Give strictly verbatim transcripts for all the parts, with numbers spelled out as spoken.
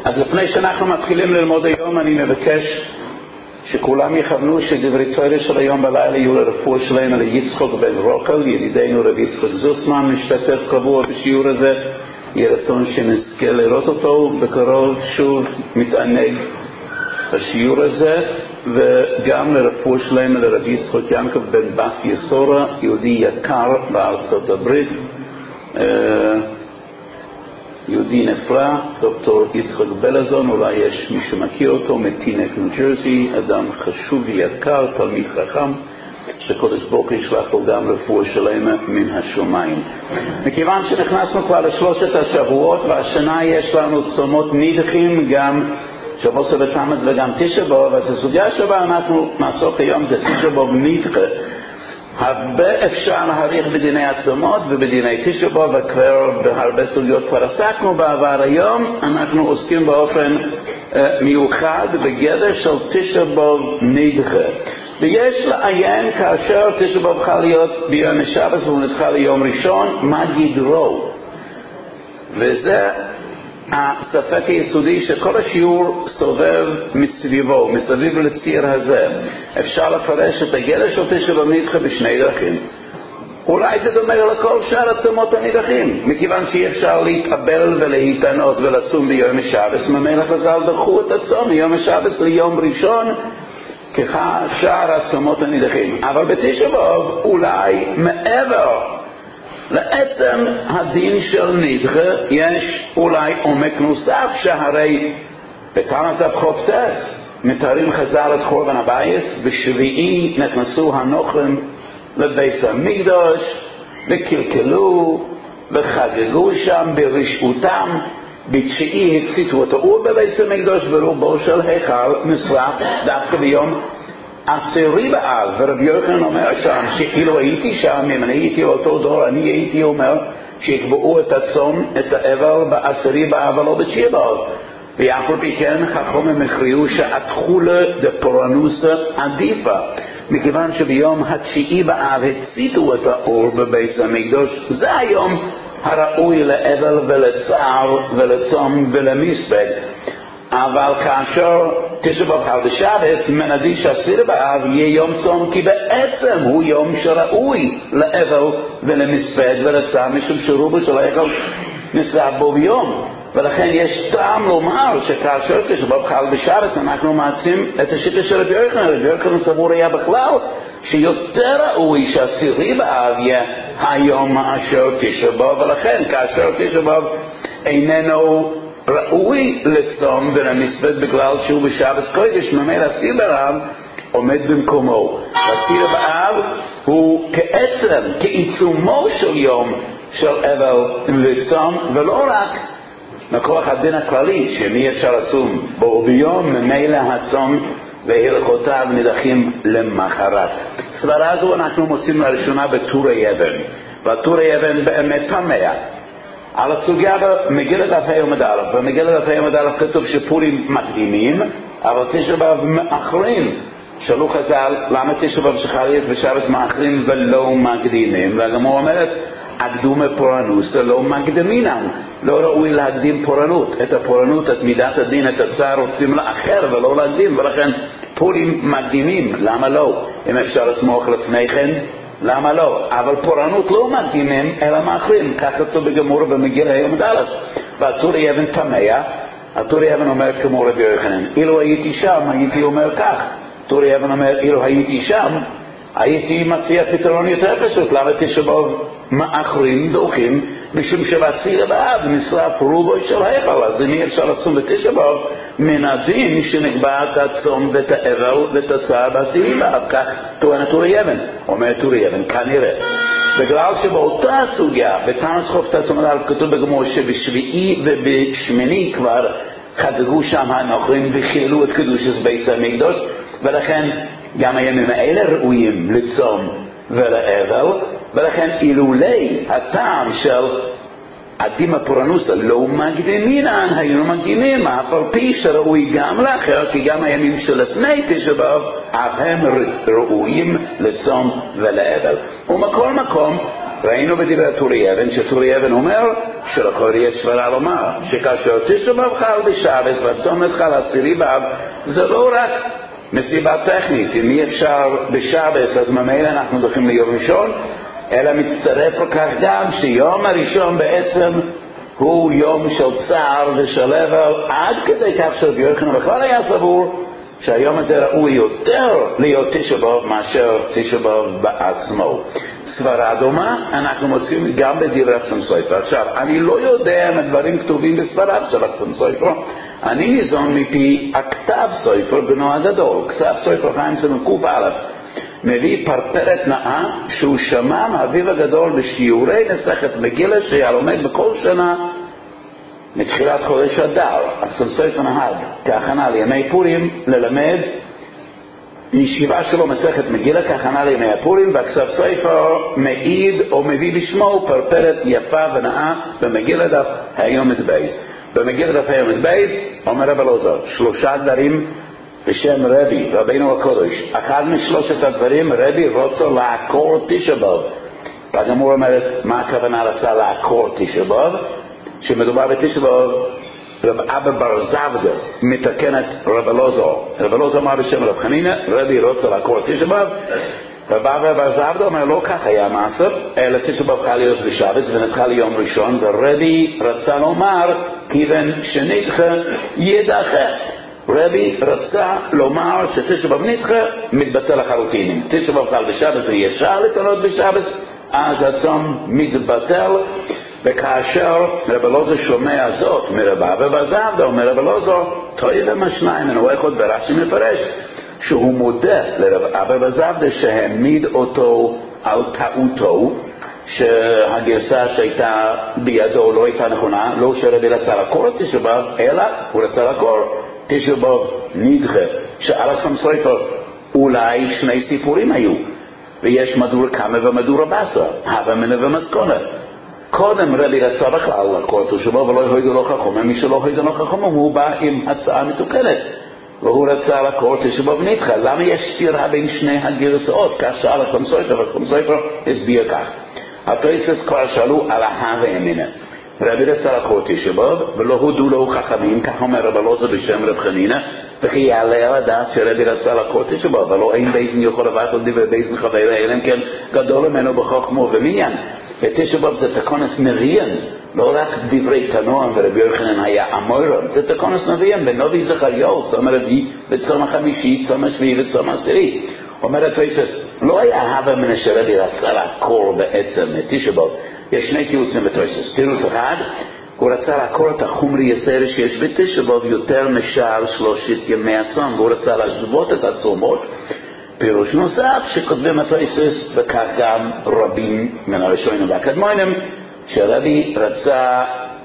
אז לפני שאנחנו מתחילים ללמוד היום, אני מבקש שכולם יכוונו שדברי תורה של היום בלילה יהיו לרפואה שלנו ליצחק בן רוחל, ידידנו רבי יצחק זוסמן, משתתף קבוע בשיעור הזה. יהיה רצון שנזכה לראות אותו בקרוב, שוב מתענג בשיעור הזה, וגם לרפואה שלנו לרבי יצחק יעקב בן בס יסורה, יהודי יקר בארצות הברית, יהודי נפלא, דוקטור יצחק בלזון, אולי יש מי שמכיר אותו, מטינק ניו ג'רזי, אדם חשוב ויקר, תלמיד חכם, שקודש ברוך הוא ישלח לו גם רפואה שלמה מן השמיים. מכיוון שנכנסנו כבר לשלושת השבועות, והשנה יש לנו צומות נידחים, גם שבוע שבתמוז וגם תשעה באב, אז הסוגיה שבה אנחנו נעסוק היום זה תשעה באב נידחה. הרבה אפשר להעריך בדיני הצומות ובדיני תשעה באב, וכבר בהרבה סוגיות כבר עסקנו בעבר. היום אנחנו עוסקים באופן uh, מיוחד בגדר של תשעה באב נדחה, ויש לעיין כאשר תשעה באב חל להיות ביום שבת והוא נדחה ליום ראשון, מה גדרו, וזה הספק היסודי שכל השיעור סובב מסביבו, מסביב לציר הזה. אפשר לפרש את הגדר של תשעה באב נדחה בשני דרכים. אולי זה דומה לכל שאר הצומות הנידחים, מכיוון שאי אפשר להתאבל ולהתענות ולצום ביום שבת, ממילא חז"ל דחו את הצום מיום השבת ליום ראשון כשאר הצומות הנידחים. אבל בתשעה באב אולי מעבר לעצם הדין של נדחה יש אולי עומק נוסף, שהרי בתנא חופטס מתארים חז"ל את חורבן הבית, בשביעי נכנסו הנוכרים לבית המקדש וקלקלו וחגגו שם ברשעותם, בתשיעי הציתו את האור בבית המקדש ורובו של היכל נשרף דווקא ביום עשירי באב. ורבי יוחנן אומר שם שאילו הייתי שם, אם אני הייתי אותו דור, אני הייתי אומר שיקבעו את הצום, את האבל בעשירי באב ולא בתשיעי באב. ואף על פי כן חכמים הכריעו שהתחולה דפורענוסה עדיפה, מכיוון שביום התשיעי באב הציתו את האור בבית המקדש. זה היום הראוי לאבל ולצער ולצום ולמספד. אבל כאשר תשעה באב חל בשבת, מנדי שעשירי באב יהיה יום צום, כי בעצם הוא יום שראוי לאבל ולמספד ולצער, משום שרובו של ההיכל נשרף בו ביום. ולכן יש טעם לומר שכאשר תשעה באב חל בשבת אנחנו מעצים את השיטה של רבי יוחנן. רבי יוחנן סבור היה בכלל שיותר ראוי שעשירי באב יהיה היום מאשר תשעה באב, ולכן כאשר תשעה באב איננו ראוי לצום ולמספד בגלל שהוא בשבת קודש, ממילא עשירי באב עומד במקומו. עשירי באב הוא כעצם, כעיצומו של יום של אבל וצום, ולא רק מכוח הדין הכללי שמי אפשר לצום בו ביום, ממילא הצום והלכותיו נדחים למחרת. סברה זו אנחנו מוצאים לראשונה בטורי אבן, והטורי אבן באמת תמה על הסוגיה במגילת דף ה' עמוד א'. במגילת דף ה' עמוד א' כתוב שפורים מקדימים אבל תשעה באב מאחרים. שאלו חז"ל למה תשעה באב שחל להיות בשבת מאחרים ולא מקדימים, והגמרא אומרת הקדומה פורענוסה לא מקדמינן, לא ראוי להקדים פורענות. את הפורענות, את מידת הדין, את הצער רוצים לאחר ולא להקדים, ולכן פורים מקדימים. למה לא? אם אפשר לסמוך לפני כן, למה לא? אבל פורענות לא מקדימים אלא מאחרים. כך כתוב בגמרא במגילה עמוד א'. והטורי אבן תמה. הטורי אבן אומר כמו רבי יוחנן, אילו הייתי שם הייתי אומר כך. טורי אבן אומר אילו הייתי שם הייתי מציע פתרון יותר פשוט. למה תשעה באב מאחרים דוחים? משום שבעשירי באב נשרף רובו של ההיכל, אז אם אי אפשר לצום בתשעה באב מן הדין שנקבע את הצום ואת האבל ואת הצער בעשירי באב. כך טוען טורי אבן. אומר טורי אבן כנראה בגלל שבאותה סוגיה בתנא חופטס עמוד א' כתוב בגמרא שבשביעי ובשמיני כבר חגגו שם הנוכרים וחיללו את קדושת בית המקדש, ולכן גם הימים האלה ראויים לצום ולאבל. ולכן אילולי הטעם של עדים הפורענוסה לא מקדימינן, היינו מקדימים אף על פי שראוי גם לאחר, כי גם הימים שלפני תשעה באב אף הם ראויים לצום ולאבל. ומכל מקום ראינו בדברי טורי אבן, שטורי אבן אומר שלכל יש סברה לומר שכאשר תשעה באב חל בשבס והצום חל עשירי באב, זה לא רק מסיבה טכנית, אם אי אפשר בשבס אז ממילא אנחנו דוחים ליום ראשון, אלא מצטרף לכך גם שיום הראשון בעצם הוא יום של צער ושל אבל, עד כדי כך שרבי יוחנן בכלל היה סבור שהיום הזה ראוי יותר להיות תשעה באב מאשר תשעה באב בעצמו. סברה דומה אנחנו מוצאים גם בדברי החסם סופר. עכשיו, אני לא יודע אם הדברים כתובים בסברה של החסם סופר, אני ניזון מפי הכתב סופר בנו הגדול. כתב סופר חיים סמקוף א' מביא פרפרת נאה שהוא שמע מהאביב הגדול בשיעורי מסכת מגילה שהיה לומד בכל שנה מתחילת חודש אדר. החסם סופר נהג כהכנה לימי פורים ללמד ישיבה שלו מסכת מגילה כהכנה לימי הפורים, והכסף סופר מעיד או מביא בשמו פרפרת יפה ונאה במגילה דף היום את בייס. במגילה דף היום את בייס אומר רב אלעזר שלושה דברים בשם רבי רבינו הקודש. אחד משלושת הדברים רבי רוצה לעקור תשעה באב. הגמרא אומרת מה הכוונה רצה לעקור תשעה באב? שמדובר בתשעה באב רב אבא בר זבדה מתקנת רב אלעזר. רב אלעזר אמר בשם רב חנינא רבי רוצה לעקור תשעה באב. רב אבא בר זבדה אומר לא כך היה מעשה, אלא תשעה באב חל להיות בשבס ונדחה ליום ראשון, ורבי רצה לומר כיוון שנדחה יידחה. רבי רצה לומר שתשעה באב נדחה מתבטל לחלוטין. אם תשעה באב חל בשבס וישר לתנות בשבס אז הצום מתבטל. וכאשר רב אלעזר שומע זאת מרב אבא בר זבדה אומר רב אלעזר טועה ומשניים, אני רואה אחד ברש"י מפרש שהוא מודה לרב אבא בר זבדה שהעמיד אותו על טעותו, שהגרסה שהייתה בידו לא הייתה נכונה, לא שרבי רצה לעקור תשעה באב אלא הוא רצה לעקור תשעה באב נדחה. שעל החסם סופר אולי שני סיפורים היו, ויש מדור קמא ומדור הבסה, הווה מינא ומסקונה. קודם רבי רצה בכלל לעקור תשעה באב ולא הוידו לו חכמים, מי שלא הוידו לו חכמים הוא בא עם הצעה מתוקנת והוא רצה לעקור תשעה באב נדחה. למה יש סתירה בין שני הגרסאות? כך שאל החסם סופר, והחסם סופר הסביר כך. התוספות כבר שאלו על ההווה אמינא. רבי רצה לעקור תשעה באב ולא הודו לו חכמים, כך אומר רב אלעזר בשם רב חנינא, וכי יעלה על הדעת שרבי רצה לעקור תשעה באב ולא אין בייזן יכול לבט על דברי בייזן חברה, אלא אם כן גדול ממנו בחוכמה ומניין. ותשעה באב זה תקונס נביאים, לא רק דברי תנועם ורבי יוחנן היה אמורם, זה תקונס נביאים בנובי זכריהו, צום הרביעי וצום החמישי, צום השביעי וצום העשירי. אומר התוספות, לא היה הווה מינא שרבי רצה לעקור בעצם תשעה באב. יש שני תירוצים בתוספות. תירוץ אחד, הוא רצה לעקור את החומרי יסר שיש בתשעה באב יותר משאר שלושת ימי הצום, והוא רצה להשוות את הצומות. פירוש נוסף שכותבים התוספות, וכך גם רבים מן הראשונים והקדמונים, שרבי רצה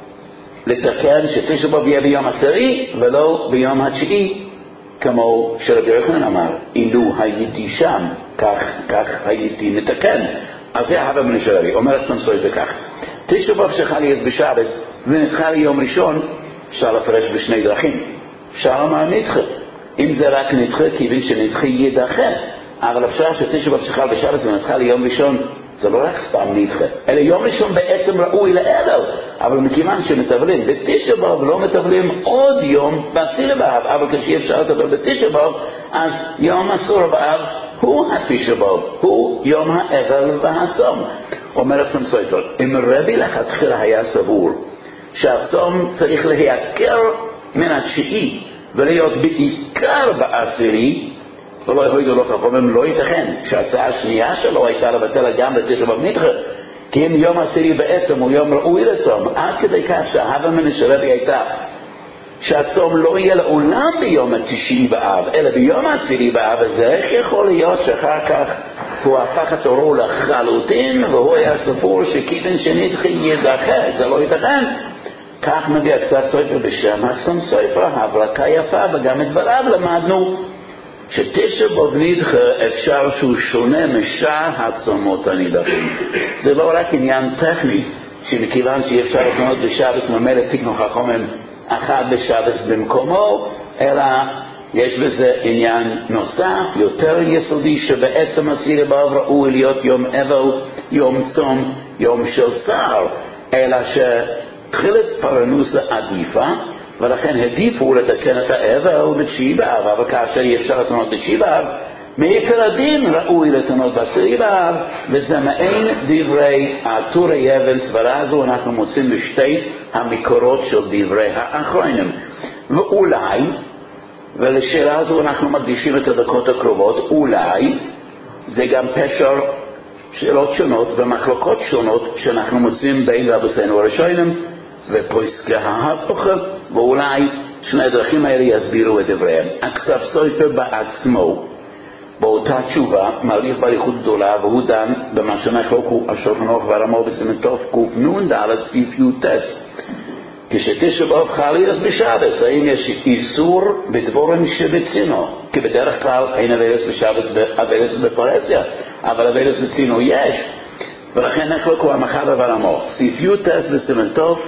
לתקן שתשעה באב יהיה ביום עשירי ולא ביום התשיעי, כמו שרבי יוחנן אמר, אילו הייתי שם כך, כך הייתי מתקן. אז זה הווה מינא של רבי. אומר החסם סופר כך, תשעה באב שחל להיות בשבס ונדחה ליום ראשון, אפשר לפרש בשני דרכים. אפשר לומר נדחה, אם זה רק נדחה כיוון שנדחה יידחה, אבל אפשר שתשעה באב שחל בשבס ונדחה ליום ראשון זה לא רק סתם נדחה, אלא יום ראשון בעצם ראוי לערב, אבל מכיוון שמטבלים בתשעה באב לא מטבלים עוד יום בעשירי באב, אבל כשאי אפשר לטבל בתשעה באב אז יום עשרה באב הוא התשעה באב, הוא יום האבל והצום. אומר החסם סופר, אם רבי לכתחילה היה סבור שהצום צריך להיעקר מן התשיעי ולהיות בעיקר בעשירי, ולא יהיו לו חכמים, לא ייתכן שההצעה השנייה שלו הייתה לבטל גם בתשעה באב נדחה, כי אם יום העשירי בעצם הוא יום ראוי לצום, עד כדי כך שההווה מינא של רבי הייתה שהצום לא יהיה לעולם ביום התשיעי באב אלא ביום העשירי באב, אז איך יכול להיות שאחר כך הוא הפך את אורו לחלוטין והוא היה סבור שכיוון שנדחה יידחה? זה לא ייתכן. כך מביא הכסף סופר בשם החסם סופר הברקה יפה, וגם את דבריו למדנו שתשעה באב נדחה אפשר שהוא שונה משאר הצומות הנידחים. זה לא רק עניין טכני שמכיוון שאי אפשר לקנות בשבס ממילא תקנו חכמים אחד בשבס במקומו, אלא יש בזה עניין נוסף, יותר יסודי, שבעצם הסיר באב ראוי להיות יום אבל, יום צום, יום של צער, אלא שתחילת פרנוסה עדיפה, ולכן העדיפו לתקן את האבל בתשיעי באב, אבל כאשר אי אפשר לתנות בתשיעי באב, מעיקר הדין ראוי לתנות בעשירי באב, וזה מעין דברי טורי אבן. סברה הזו אנחנו מוצאים בשתי המקורות של דברי האחרונים. ואולי, ולשאלה הזו אנחנו מקדישים את הדקות הקרובות, אולי זה גם פשר שאלות שונות ומחלוקות שונות שאנחנו מוצאים בין רבותינו הראשונים ופוסקי ההלכה, ואולי שני הדרכים האלה יסבירו את דבריהם. הכסף סופר בעצמו באותה תשובה מעריך באריכות גדולה, והוא דן במה שנחלוקו השולחן ערוך והרמ"א בסימן תקנ"ד סעיף י"ט. כשתשעה באב חל אז בשבס, האם יש איסור בדבורים שבצינו? כי בדרך כלל אין אבלס בשבס ואבלס בפרהסיה, אבל אבלס בצינו יש, ולכן נחלוקו המחבר והרמ"א. סעיף י"ט בסימן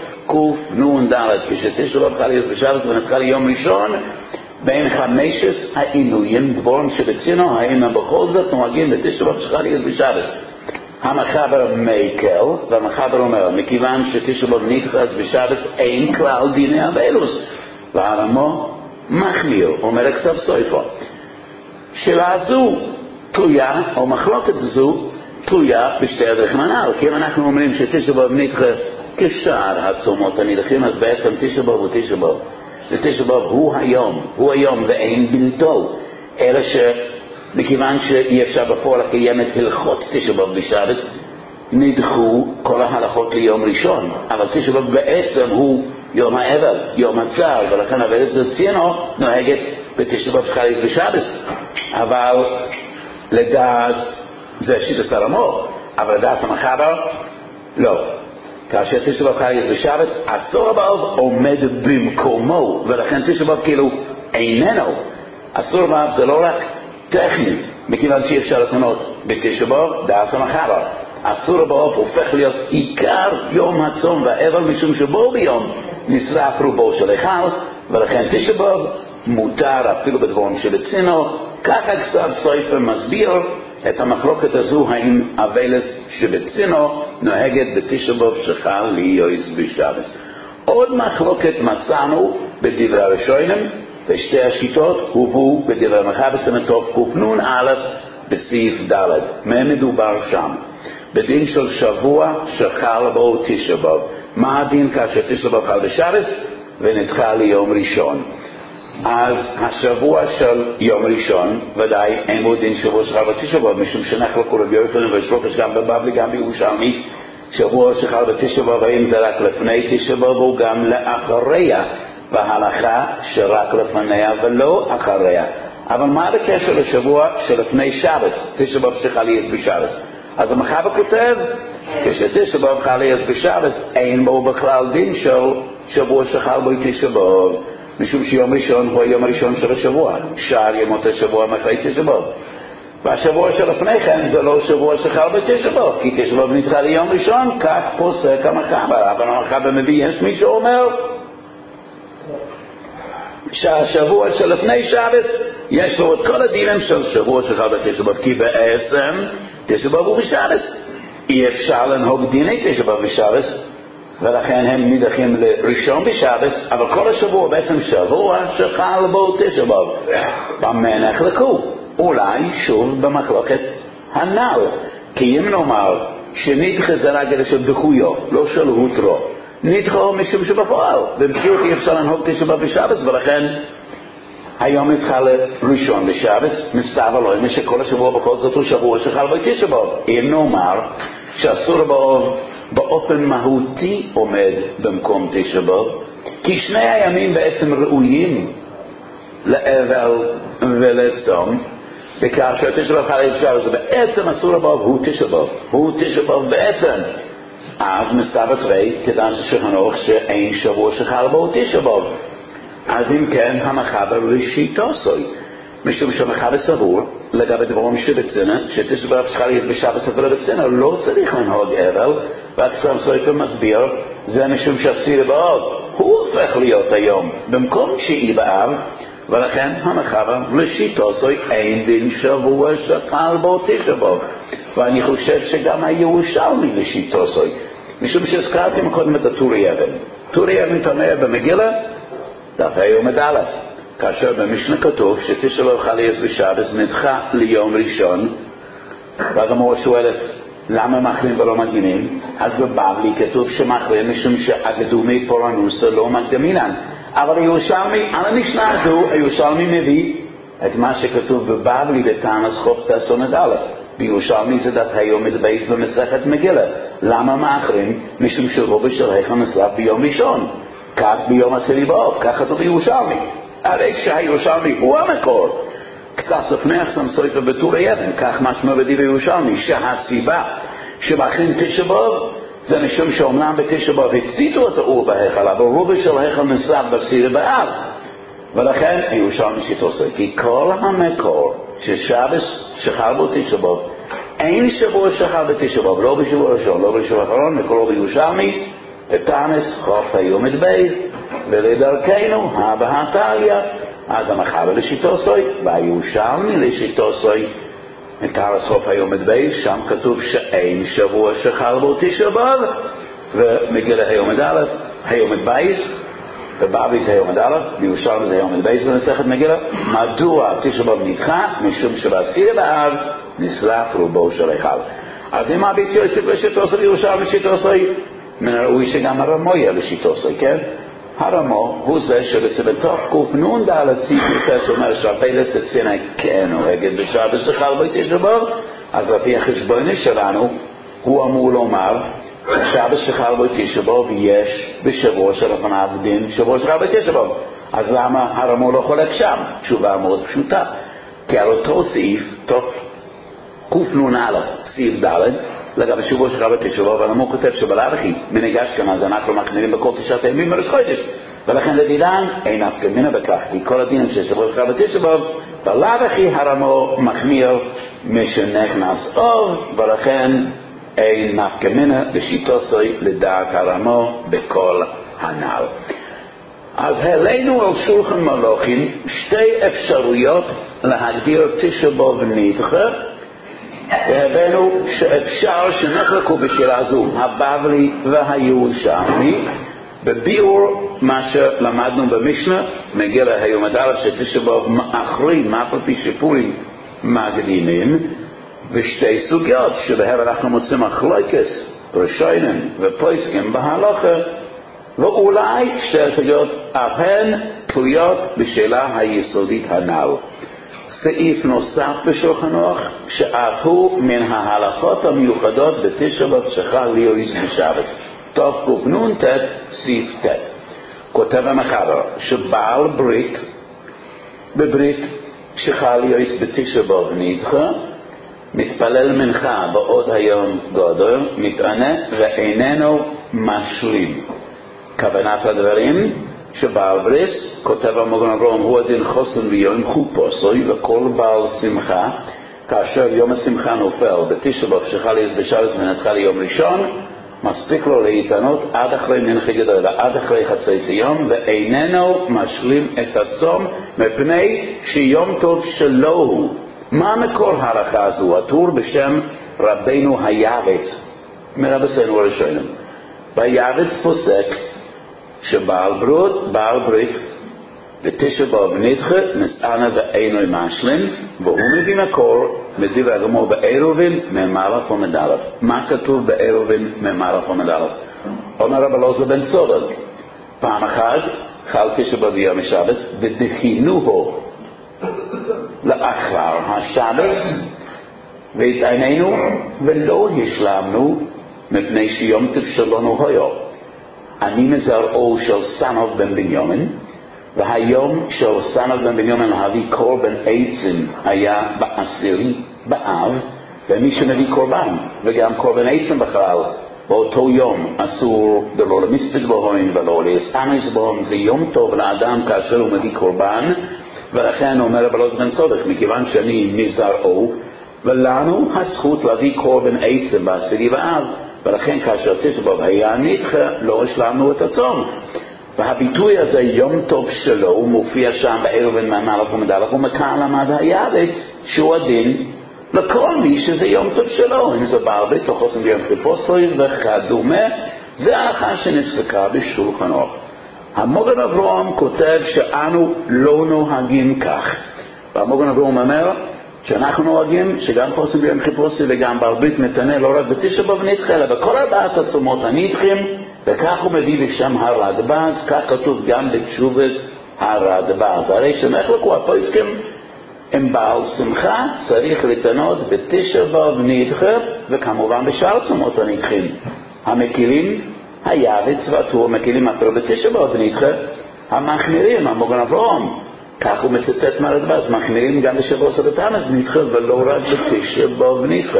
תקנ"ד, כשתשעה באב חל אז בשבס ונתחל יום ראשון, בין חמשת העינויים דבורים שבצינו, האם הם בכל זאת נוהגים בתשעה באב שחל אז בשבס? המחבר מייקל, והמחבר אומר, מכיוון שתשעה באב נדחה בשבס אין כלל דיני אבלוס, והרמ"א מחמיר, אומר הכסף סופר. שאלה זו תלויה, או מחלוקת זו תלויה בשתי הדרכים הנ"ל, כי אם אנחנו אומרים שתשעה באב נדחה כשאר הצומות הנדחים, אז בעצם תשעה באב הוא תשעה באב. ותשעה באב הוא היום, הוא היום ואין בלתו, אלא שמכיוון שאי אפשר בפועל לקיים את הלכות תשעה באב בשבס, נדחו כל ההלכות ליום ראשון, אבל תשעה באב בעצם הוא יום האבל, יום הצער, ולכן אבלס בצינו נוהגת בתשעה באב שחל אז בשבס. אבל לדעת, זה שיטת הרמ"א, אבל לדעת המחבר לא. כאשר תשעה באב חל אז בשבס, עשור באב עומד במקומו, ולכן תשעה באב כאילו איננו. עשור באב זה לא רק טכני, מכיוון שאי אפשר לתנות בתשעה באב, דעת המחבר. עשור באב הופך להיות עיקר יום הצום והאבל, משום שבו ביום נשרף רובו של היכל, ולכן תשעה באב מותר אפילו בדבורים שבצינו. כך הכסף סופר מסביר את המחלוקת הזו, האם אבלס שבצינו נוהגת בתשעה באב שחל להיות בשבס. עוד מחלוקת מצאנו בדברי הראשונים, ושתי השיטות הובאו בדברי המחבר בסימן תקנ"א בסעיף ד'. מה מדובר שם? בדין של שבוע שחל בו תשעה באב. מה הדין כאשר תשעה באב חל בשבס ונדחה ליום ראשון? אז השבוע של יום ראשון ודאי אין בו דין שבוע שחל בתשעה באב, משום שנחלקו רבי יוחנן ויש לוקש גם בבבלי גם בירושלמי, שבוע שחל בתשעה באב האם זה רק לפני תשעה באב או גם לאחריה, וההלכה שרק לפניה ולא אחריה. אבל מה בקשר לשבוע שלפני שבס, תשעה באב שחל אז בשבס? אז המחבר כותב, כשתשעה באב חל אז בשבס אין בו בכלל דין של שבוע שחל בו תשעה באב, משום שיום ראשון הוא היום הראשון של השבוע, שער ימות השבוע מאחרי תשעה באב, והשבוע שלפני כן זה לא שבוע שחל בתשעה באב, כי תשעה באב נדחה ליום ראשון, כך פוסק המחבר. אבל המחבר מביא, יש מי שאומר שהשבוע שלפני שבס יש לו את כל הדינים של שבוע שחל בתשעה באב, כי בעצם תשעה באב הוא בשבס, אי אפשר לנהוג דיני תשעה באב בשבס, ולכן הם נדחים לראשון בשבס, אבל כל השבוע בעצם שבוע שחל בו תשעה באב. במה נחלקו? אולי שוב במחלוקת הנ"ל, כי אם נאמר שנדחה זה רגל של דחויו, לא של הותרו, נדחו משום שבפועל במציאות אי אפשר לנהוג תשעה באב בשבס, ולכן היום נדחה לראשון בשבס, מסתבר לו אם שכל השבוע בכל זאת הוא שבוע שחל בו תשעה באב. אם נאמר שאסור באב באופן מהותי עומד במקום תשעה באב, כי שני הימים בעצם ראויים לאבל ולצום, וכאשר תשעה באב חל אז בשבס בעצם אסור באב הוא תשעה באב, הוא תשעה באב בעצם, אז מסתבר צווי כדן ששולחן ערוך שאין שבוע שחל בו תשעה באב. אז אם כן המחבר לשיטו סוי, משום שהמחבר סבור לגבי דבורים שבצינו, שתשעה באב שחל אז בשבס אבל בצינו לא צריך לנהוג אבל, והכסף סופר מסביר זה משום שעשיר באב הוא הופך להיות היום במקום תשיעי באב, ולכן המחבר לשיטו זוי אין דין שבוע שחל בו תשעה באב. ואני חושב שגם הירושלמי לשיטו זוי, משום שהזכרתי קודם את הטורי אבן. טורי אבן תאמר במגילה דף ה' עמוד א', כאשר במשנה כתוב שתשעה באב חל יש בשבת נדחה ליום ראשון, והגמרא שואלת למה מחרים ולא מקדימים? אז בבבלי כתוב שמחרים משום שאקדומי פורענוסה לא מקדמינן. אבל הירושלמי, על המשנה הזו, הירושלמי מביא את מה שכתוב בבבלי בתנס חוף תעשון א'. בירושלמי זה דף ה' עמוד בייס במסכת מגילה. למה מחרים? משום שרוב של היכל נשרף ביום ראשון, כך ביום עשירי באב, כך כתוב בירושלמי. הרי שהירושלמי הוא המקור. קצת לפני החסם סופר בטורי אבן, כך משמע בדיב הירושלמי, שהסיבה שמחרים תשעה באב זה משום שאומנם בתשעה באב הציתו את האור בהיכל, אבל רוב של ההיכל נשרף בעשירי באב, ולכן הירושלמי שתעשה, כי כל המקור ששבת שחל בו תשעה באב, אין שבוע שחל בתשעה באב, לא בשבוע ראשון, לא בשבוע אחרון, מקורו בירושלמי, בתנס חוף ה' עמוד בייס, ולדרכנו הבהתליה. אז המחבר לשיטו סוי, והירושלמי לשיטו סוי, מתארס חוף ה' עמוד בייס, שם כתוב שאין שבוע שחל בו תשעה באב, ומגילה ה' עמוד א', ה' עמוד בייס, ובבלי זה ה' עמוד א', בירושלמי זה ה' עמוד בייס במסכת מגילה. מדוע תשעה באב נדחה? משום שבעשירי באב נשרף רובו של היכל. אז אם הביס יוסף לשיטו סוי, ירושלמי לשיטו סוי, מן הראוי שגם הרמו יהיה לשיטו סוי, כן? הרמו הוא זה שבסבתוך קוף נון דל הציפוטס אומר שהפלס תצינה כן נוהגת בשבת שחל בו תשעה באב, אז לפי החשבוני שלנו הוא אמור לומר שבת שחל בו תשעה באב יש בשבוע שלפניו דין שבוע שחל בו תשעה באב. אז למה הרמו לא חולק שם? תשובה מאוד פשוטה, כי על אותו סעיף תוך קוף נון א' סעיף ד' לגבי שבוע שחל בו תשעה באב, הרמו כותב שבלערכי מנהג אשכנז אנחנו מחמירים בכל תשעת הימים בראש חודש, ולכן לדידן אין אף כמינה בכך, כי כל הדינים של שבוע שחל בו תשעה באב בלערכי הרמו מחמיר משנכנס אוב, ולכן אין אף כמינה בשיטו סוי לדעת הרמו בכל הנ"ל. אז העלינו על שולחן מלוכים שתי אפשרויות להגדיר תשעה באב נדחה, והבאנו שאפשר שנחלקו בשאלה זו הבבלי והירושלמי בביאור מה שלמדנו במשנה מגילה ה' עמוד א' שתשעה באב מאחרים אף על פי שפורים מקדימים, ושתי סוגיות שבהן אנחנו מוצאים מחלוקת ראשונים ופוסקים בהלכה, ואולי שתי סוגיות אף הן תלויות בשאלה היסודית הנ"ל. סעיף נוסף בשולחן ערוך שאף הוא מן ההלכות המיוחדות בתשעה באב שחל ליריס בשבת, תקנ"ט סעיף ט'. כותב המחבר שבעל ברית בברית שחל ליריס בתשעה באב נדחה, מתפלל מנחה בעוד היום גדול, מתענה ואיננו משלים. כוונת הדברים שבעל בריס, כותב המגן אברהם, הוא הדין חוסן ויום חופוסוי, וכל בעל שמחה, כאשר יום השמחה נופל בתשעה באב שחל ליריס בשבת ונדחה ליום ראשון, מספיק לו להתענות עד אחרי מנחה גדולה, עד אחרי חצי יום, ואיננו משלים את הצום מפני שיום טוב שלא הוא. מה מקור ההלכה הזו? הטור בשם רבינו היערץ מרבסינו הראשונים. והיערץ פוסק שבעל ברית, בעל ברית בתשעה באב נדחה נסענה ואינו משלים, והוא מביא מקור מדברי הגמרא בעירובין ממלך עמוד א'. מה כתוב בעירובין ממלך עמוד א'? אומר רב אלעזר בן צודק, פעם אחת חל תשעה באב יום השבת ודחינוהו לאחר השבת והתענינו ולא השלמנו מפני שיום טוב שלנו היה. אני מזרעו של סנוב בן בנימין, והיום של סנוב בן בנימין להביא קורבן עצים היה בעשירי באב, ומי שמביא קורבן וגם קורבן עצים בכלל באותו יום אסור לא למספד בהוין ולא להסענס בהוין. זה יום טוב לאדם כאשר הוא מביא קורבן, ולכן אומר רב אלעזר בן צודק, מכיוון שאני מזרעו ולנו הזכות להביא קורבן עצים בעשירי באב, ולכן כאשר תשעה באב היה נדחה לא השלמנו את הצום. והביטוי הזה, יום טוב שלו, הוא מופיע שם בערב בין ממלך ומדלך, ומכאן למד היעבץ, שהוא הדין לכל מי שזה יום טוב שלו, אם זה בערבית, לא חוסם ביום חיפוסטרי וכדומה, זה ההלכה שנפסקה בשולחן ערוך. המוגן אברהם כותב שאנו לא נוהגים כך, והמוגן אברהם אומר שאנחנו נוהגים שגם חוסם ביום חיפוסטרי וגם בערבית מתנה לא רק בתשעה באב נדחה, אלא בכל ארבעת הצומות הנדחים, וכך הוא מביא בשם הרדב"ז, כך כתוב גם בתשובס הרדב"ז. הרי שנחלקו הפוסקים עם בעל שמחה צריך לתנות בתשעה באב נדחה, וכמובן בשאר צומות הנדחים. המקילים היעבץ והטור מקילים אפילו בתשעה באב נדחה, המחמירים, המוגן אברהם, כך הוא מצטט מהרדב"ז, מחמירים גם בשבוע שבתמוז נדחה ולא רק בתשעה באב נדחה.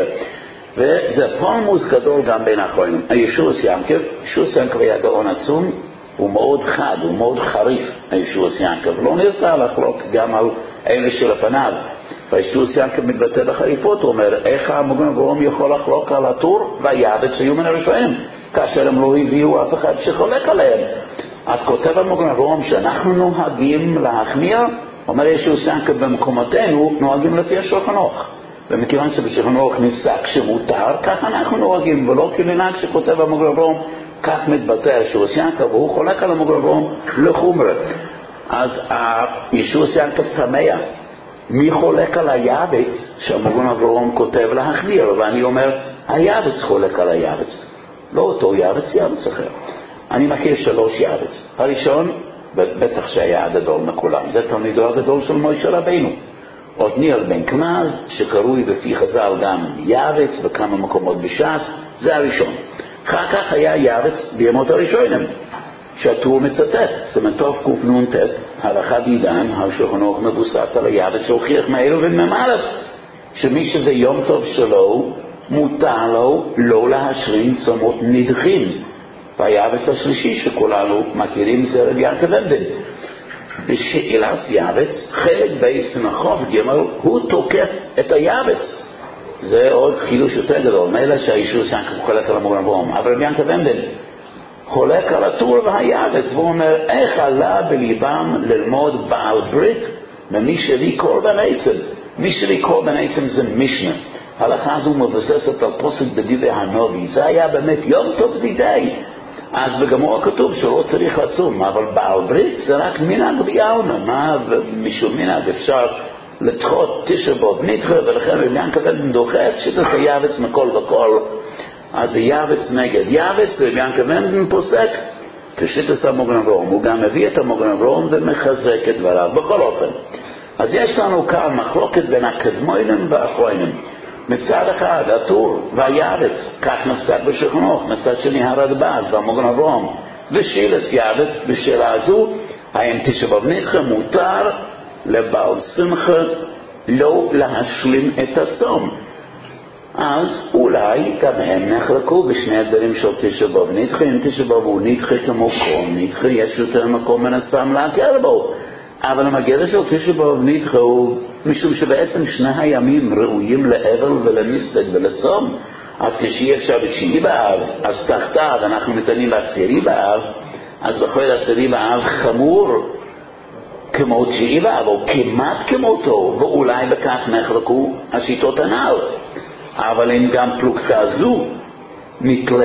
וזה פולמוס גדול גם בין האחרונים. הישוס ינקב, ישוס ינקב היה גאון עצום, הוא מאוד חד, הוא מאוד חריף, הישוס ינקב. לא נרצה לחלוק גם על אלה שלפניו. והישוס ינקב מתבטא בחריפות, הוא אומר, איך המוגן אברהם יכול לחלוק על הטור והיעבץ שהיו מן הראשונים, כאשר הם לא הביאו אף אחד שחולק עליהם. אז כותב המוגן אברהם שאנחנו נוהגים להחמיר, אומר ישוס ינקב במקומותינו, נוהגים לפי השולחן ערוך. ומכיוון שבשולחן ערוך נפסק שמותר, כך אנחנו נוהגים, ולא כמנהג שכותב המוגן אברהם, כך מתבטא ישוס ינקב, והוא חולק על המוגן אברהם לחומרה. אז ישוס ינקב תמה, מי חולק על היעבץ שהמוגן אברהם כותב להחמיר? ואני אומר, היעבץ חולק על היעבץ, לא אותו יעבץ, יעבץ אחר. אני מכיר שלוש יעבץ. הראשון, בטח שהיה הגדול מכולם, זה תלמידו הגדול של משה רבינו, עתניאל בן כנז, שקרוי בפי חז"ל גם יעבץ בכמה מקומות בש"ס, זה הראשון. אחר כך היה יעבץ בימות הראשונים, שהטור מצטט, סמטוף קנ"ט, הלכה דידן, השולחן ערוך מבוסס על היעבץ שהוכיח מהערב וממלך, שמי שזה יום טוב שלו, מותר לו לא להשרים צומות נדחים. והיעבץ השלישי שכולנו מכירים זה רבי יעקב אבן. בשאלת יעבץ, חלק ביסנחוב גמר, הוא תוקף את היעבץ. זה עוד חידוש יותר גדול, מילא שהישוס ינקב חולק על המוגן אברהם, אבל רבי יעקב אבן חולק על הטור והיעבץ, והוא אומר, איך עלה בליבם ללמוד בעל ברית ממי שלי קורבן עצם? מי שלי קורבן עצם זה משנה. ההלכה הזו מבוססת על פוסק בדברי הנביא, זה היה באמת יום טוב דידי. אז בגמור כתוב שלא צריך לצום, אבל בעל ברית זה רק מנהג ביעלמא, מה משום מנהג אפשר לדחות תשעה באב נדחה, ולכן רבי יעקב אבן דוחה שזה יעבץ מכל וכל, אז זה יעבץ נגד יעבץ, רבי יעקב אבן פוסק כשיטת המוגן אברהם, הוא גם מביא את המוגן אברהם ומחזק את דבריו בכל אופן. אז יש לנו כאן מחלוקת בין הקדמונים והאחרונים. מצד אחד הטור והיעבץ, כך נפסק בשולחן ערוך, מצד שני הרדב"ז והמוגן אברהם ושאלת יעבץ. בשאלה הזו, האם תשעה באב נדחה מותר לבעל שמחה לא להשלים את הצום? אז אולי גם הם נחלקו בשני הדברים של תשעה באב נדחה. אם תשעה באב הוא נדחה כמו כל נדחה, יש יותר מקום מן הסתם להקל בו. אבל המגדר של תשעה באב נדחה הוא משום שבעצם שני הימים ראויים לאבל ולמסתג ולצום. אז כשאי אפשר בתשיעי באב, אז תחתיו אנחנו מתנים בעשירי באב, אז בכל עשירי באב חמור כמו תשיעי באב, או כמעט כמותו, ואולי בכך נחלקו השיטות הנ"ל. אבל אם גם פלוגתא זו נתלה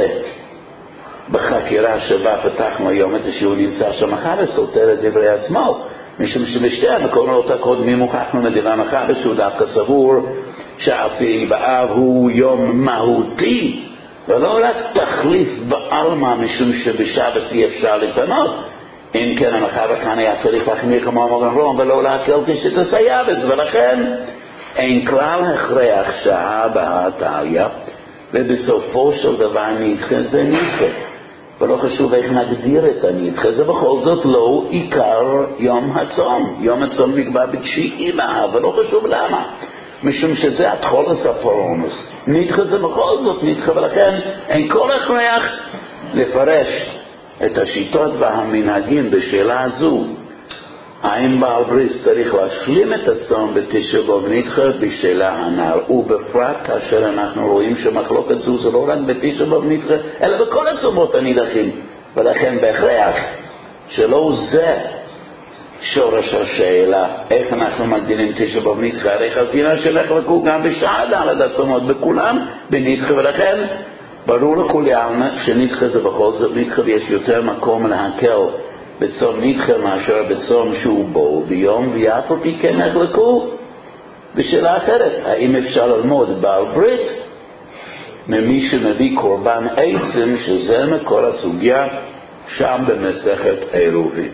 בחקירה שבה פתחנו היום את השיעור נמצא שם אחר וסותר את דברי עצמו, משום שבשתי המקומות הקודמים הוכחנו מדברי מחבר שהוא דווקא סבור שהעשירי באב הוא יום מהותי ולא רק תחליף בעלמא, משום שבשבת אי אפשר לתנות. אם כן המחבר כאן היה צריך להחמיר כמו המוגן אברהם ולא להקל כשיטת היעבץ, ולכן אין כלל הכרח שעה בהתליה, ובסופו של דבר נדחה זה נדחה, ולא חשוב איך נגדיר את הנדחה, זה בכל זאת לא עיקר יום הצום. יום הצום נקבע בתשיעי באב, ולא חשוב למה, משום שזה התחולת הפורענוס. נדחה זה בכל זאת נדחה, ולכן אין כל הכרח לפרש את השיטות והמנהגים בשאלה הזו, האם בעל ברית צריך להשלים את הצום בתשעה באב נדחה בשאלה הנ"ל, ובפרט כאשר אנחנו רואים שמחלוקת זו זה לא רק בתשעה באב נדחה אלא בכל הצומות הנדחים, ולכן בהכרח שלא זה שורש השאלה, איך אנחנו מגדירים תשע באב נדחה, הרי חזינה שנחלקו גם בשעה ד' עצמות בכולם בנדחה, ולכן ברור לכולם שנדחה זה בכל זאת נדחה, ויש יותר מקום להקל בצום נדחה מאשר בצום שהוא בו ביום, ואף על פי כן נחלקו בשאלה אחרת, האם אפשר ללמוד בעל ברית ממי שמביא קורבן עצם, שזה מקור הסוגיה שם במסכת עירובין.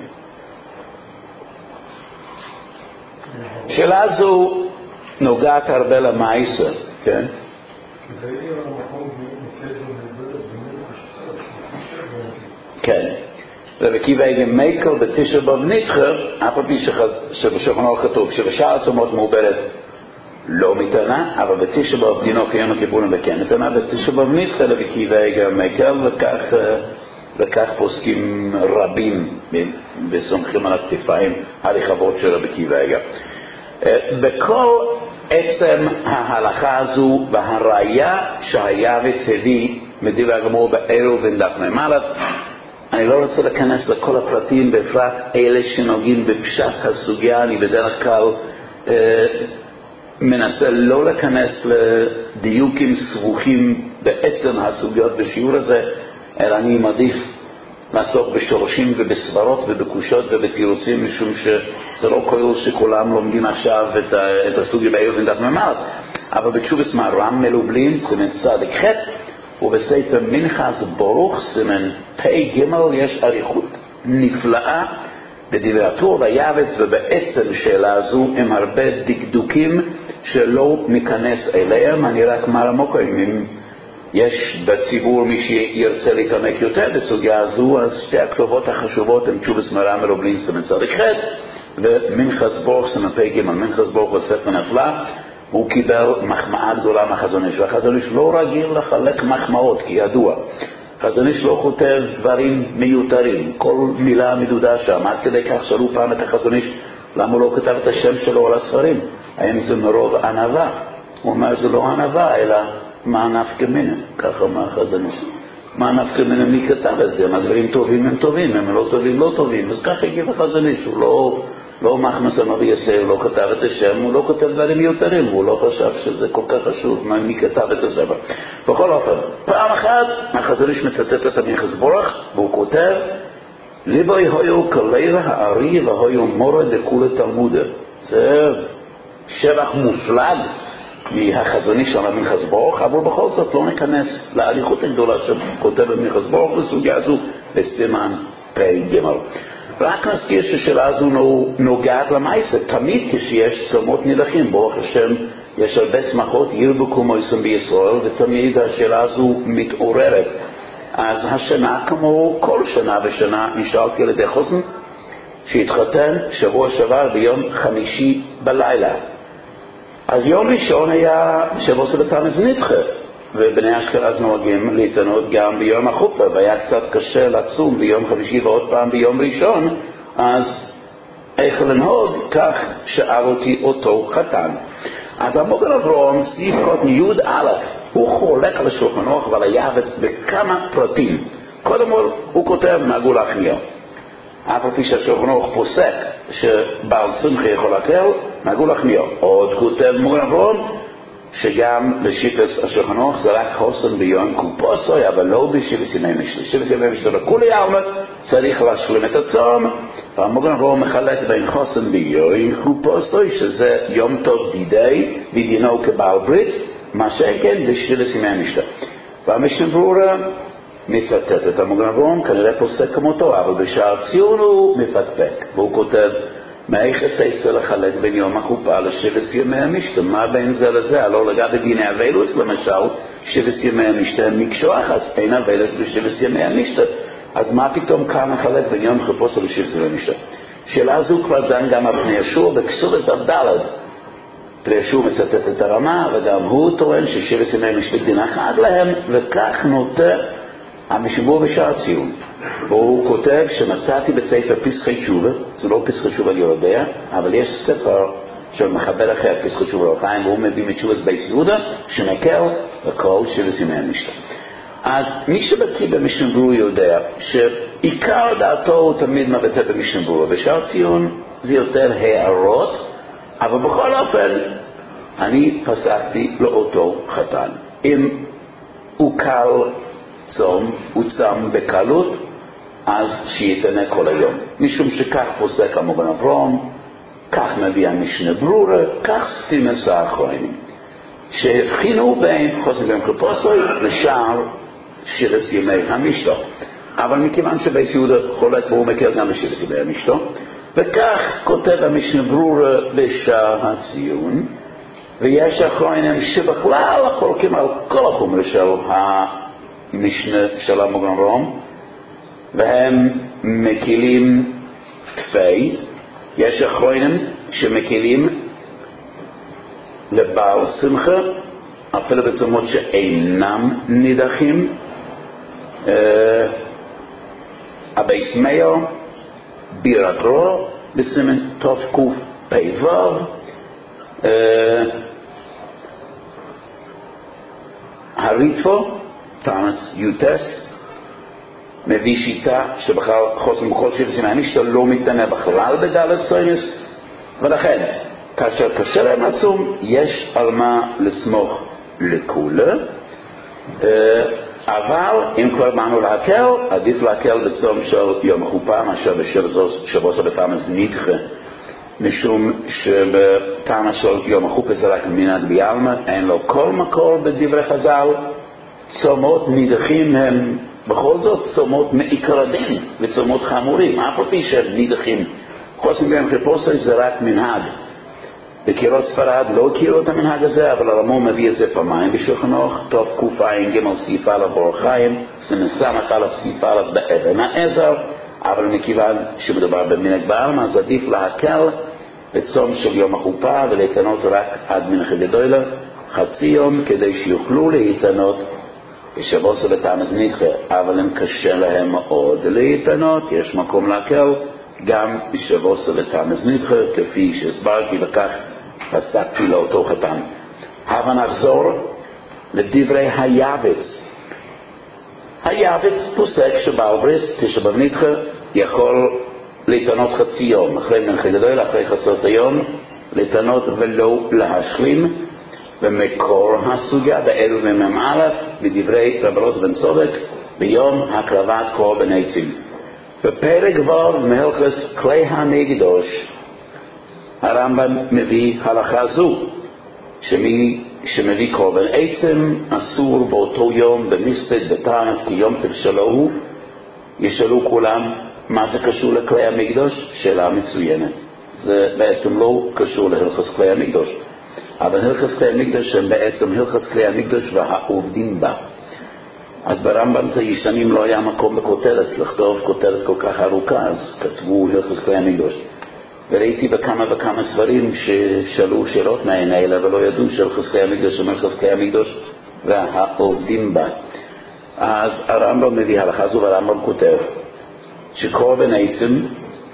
שאלה זו נוגעת הרבה למעשה, כן? כן. ובעקיבא איגר מקל בתשע באב נדחה, אף על פי שבשולחן ערוך כתוב שבשאר הצומות מעוברת לא מתנה, אבל בתשע באב דינו כיום הכיפורים וכן מתנה, בתשע באב נדחה לבעקיבא איגר מקל, וכך וכך פוסקים רבים וסומכים על הכתפיים הרחבות של רבי עקיבא איגר. בכל עצם ההלכה הזו והראיה שהיעבץ הביא מדברי הגמרא בעירובין דף מ"א, אני לא רוצה להיכנס לכל הפרטים, בפרט אלה שנוגעים בפשט הסוגיה. אני בדרך כלל אה, מנסה לא להיכנס לדיוקים סבוכים בעצם הסוגיות בשיעור הזה, אלא אני מעדיף לעסוק בשורשים ובסברות ובקושות ובתירוצים, משום שזה לא כל שכולם לומדים עכשיו את, את הסוגיה בעירובין דף מ"א. אבל בתשובס מהר"ם מלובלין סימן צדיק ח' ובספר מנחס ברוך סימן פ' ג' יש אריכות נפלאה בדברי הטור והיעבץ, ובעצם שאלה זו עם הרבה דקדוקים שלא ניכנס אליהם. אני רק מראה מוקרים, אם יש בציבור מי שירצה להתעמק יותר בסוגיה הזו, אז שתי הכתובות החשובות הן תשובס מהר"ם מלובלין סימן צדיק ח' ומנחס ברוך סימן פ' ג'. מנחס ברוך בספר נפלא הוא קיבל מחמאה גדולה מהחזון איש, והחזון איש לא רגיל לחלק מחמאות, כי ידוע חזון איש לא כותב דברים מיותרים, כל מילה מדודה שם. עד כדי כך שאלו פעם את החזון איש למה הוא לא כתב את השם שלו על הספרים, האם זה מרוב ענווה? הוא אומר זה לא ענווה אלא מה נפקא מינה, ככה אומר החזון איש. מה נפקא מינה, מי כתב את זה? אם הדברים טובים הם טובים, הם לא טובים לא טובים. אז ככה הגיב החזון איש, הוא לא לא מחמס הנביא יסר, הוא לא כתב את השם, הוא לא כתב דברים מיותרים, הוא לא חשב שזה כל כך חשוב מי כתב את הספר. בכל אופן, פעם אחת החזון איש מצטט את מנחס ברוך, והוא כותב ליבוי היו כלב הארי והיו מורה דכולי תלמודה. זה שבח מופלג מהחזון איש על מנחס ברוך, אבל בכל זאת לא ניכנס להליכות הגדולה שכותב מנחס ברוך בסוגיה הזו בסימן פ' ג'. רק נזכיר ששאלה הזו נוגעת למעשה. תמיד כשיש צומות נדחים, ברוך השם יש הרבה שמחות ירבו כמויסם בישראל, ותמיד השאלה הזו מתעוררת. אז השנה כמו כל שנה ושנה נשאלתי על ידי חוסן שהתחתן שבוע שעבר ביום חמישי בלילה. אז יום ראשון היה שבוע שבתנז נדחה, ובני אשכנז נוהגים להתענות גם ביום החופה, והיה קצת קשה לצום ביום חמישי ועוד פעם ביום ראשון. אז איך לנהוג? כך שאל אותי אותו חתן. אז המוגן אברהם סעיף קוטן י' א' הוא חולק על השולחן ערוך ועל היעבץ בכמה פרטים. קודם כל הוא כותב נהגו להחמיר, אף על פי שהשולחן ערוך פוסק שבעל שמחה יכול להקל, נהגו להחמיר. עוד כותב מוגן אברהם שגם בשיטת השולחן ערוך זה רק חוסן ביום קופוסוי, אבל לא בשבעת ימי משתה. שבעת ימי משתה לכולי עלמא צריך להשלים את הצום, והמוגן אברהם מחלק בין חוסן ביום קופוסוי, שזה יום טוב דידי ודינו כבעל ברית, מה שכן בשבעת ימי משתה. והמשנה ברורה מצטט את המוגן אברהם, כנראה פוסק כמותו, אבל בשער ציון הוא מפקפק, והוא כותב מאיך תעשה לחלק בין יום החופה לשבעת ימי המשתה? מה בין זה לזה? הלא לגבי דיני אבילוס למשל, שבעת ימי המשתה הם מקשו אחת, אין אבילוס בשבעת ימי המשתה, אז מה פתאום כאן מחלק בין יום חופוס לשבעת ימי המשתה? שאלה זו כבר דן גם על פני ישוע בכסורת הבדלת. פני ישוע מצטט את הרמה, וגם הוא טוען ששבעת ימי המשתה דין אחד להם, וכך נוטה המשבור בשער ציון. והוא כותב שמצאתי בספר פסחי תשובה, זה לא פסחי תשובה אני יודע, אבל יש ספר של מחבר אחר פסחי תשובה אור חיים, והוא מביא מתשובה בייס יהודה שמקל לכל שבעת ימי המשתה. אז מי שבקיא במשנה ברורה יודע עיקר דעתו הוא תמיד מבטא במשנה ברורה, בשאר ציון זה יותר הערות, אבל בכל אופן אני פסקתי לאותו חתן. אם הוא קל צום, הוא צם בקלות, אז שיתנה כל היום. משום שכך פוסק המוגן אברהם, כך מביא המשנה ברורה, כך סתימס האחרונים. שהבחינו בין חוסן בין כלפוסוי לשאר שירס ימי המשתו. אבל מכיוון שבייס יהודה חולק והוא מכיר גם בשירס ימי המשתו, וכך כותב המשנה ברורה בשאר הציון, ויש אחרונים שבכלל חולקים על כל החומר של המשנה של המוגן אברהם, והם מקילים תפי. יש אחרונים שמקילים לבעל שמחה, אפילו בצומות שאינם נידחים. הבייס מאיר, בירת רו, בסימן תוף קוף פי וו, הריטפו, תאמס יוטס, מביא שיטה שבכלל חוסן בכל שירס ימי המשתו לא מתנה בכלל בדלת סוינס, ולכן כאשר קשה להם לצום יש על מה לסמוך לכולה, אבל אם כבר באנו להקל, עדיף להקל בצום של יום החופה מאשר בשבוע של תאמס נדחה, משום שבטענה של יום החופה זה רק מנהג ביאלמה, אין לו כל מקור בדברי חז"ל. צומות נדחים הם בכל זאת צומות מעיקר הדין וצומות חמורים, אף על פי שהם נדחים. חוסן בין כלפוסוי זה רק מנהג. בקירות ספרד לא הכירו את המנהג הזה, אבל הרמב"ם מביא את זה פעמיים בשולחן ערוך, טוב קע"ג סעיף א' באור החיים, סמ"ך א' סעיף א' באבן העזר, אבל מכיוון שמדובר במנהג בעלמא, אז עדיף להקל בצום של יום החופה ולהתענות רק עד מנחה גדולה, חצי יום, כדי שיוכלו להתענות בשבוע של תאמס נדחה. אבל אם קשה להם מאוד להתענות, יש מקום להקל גם בשבוע של תאמס נדחה, כפי שהסברתי, וכך פסקתי לאותו חתן. הבה נחזור לדברי היעבץ. היעבץ פוסק שבעל בריס תשע באב נדחה יכול להתענות חצי יום, אחרי מנחה גדול, אחרי חצות היום, להתענות ולא להשלים. ומקור הסוגיה באלו ומם א' בדברי רב אלעזר בן צדוק ביום הקרבת קורבן עצים. בפרק ו' מהלכות כלי המקדש הרמב"ם מביא הלכה זו, שמי שמביא קורבן עצים אסור באותו יום במספד בתאמס כי יום טוב שלו הוא. ישאלו כולם מה זה קשור לכלי המקדש? שאלה מצוינת. זה בעצם לא קשור להלכות כלי המקדש, אבל הלכות כלי המקדש הם בעצם הלכות כלי המקדש והעובדים בה. אז ברמב"ם זה ישנים לא היה מקום בכותרת לכתוב כותרת כל כך ארוכה, אז כתבו הלכות כלי המקדש. וראיתי בכמה וכמה ספרים ששאלו שאלות מהן האלה ולא ידעו שהלכות כלי המקדש הם הלכות כלי המקדש והעובדים בה. אז הרמב"ם מביא הלכה זו, והרמב"ם כותב שקורבן עצים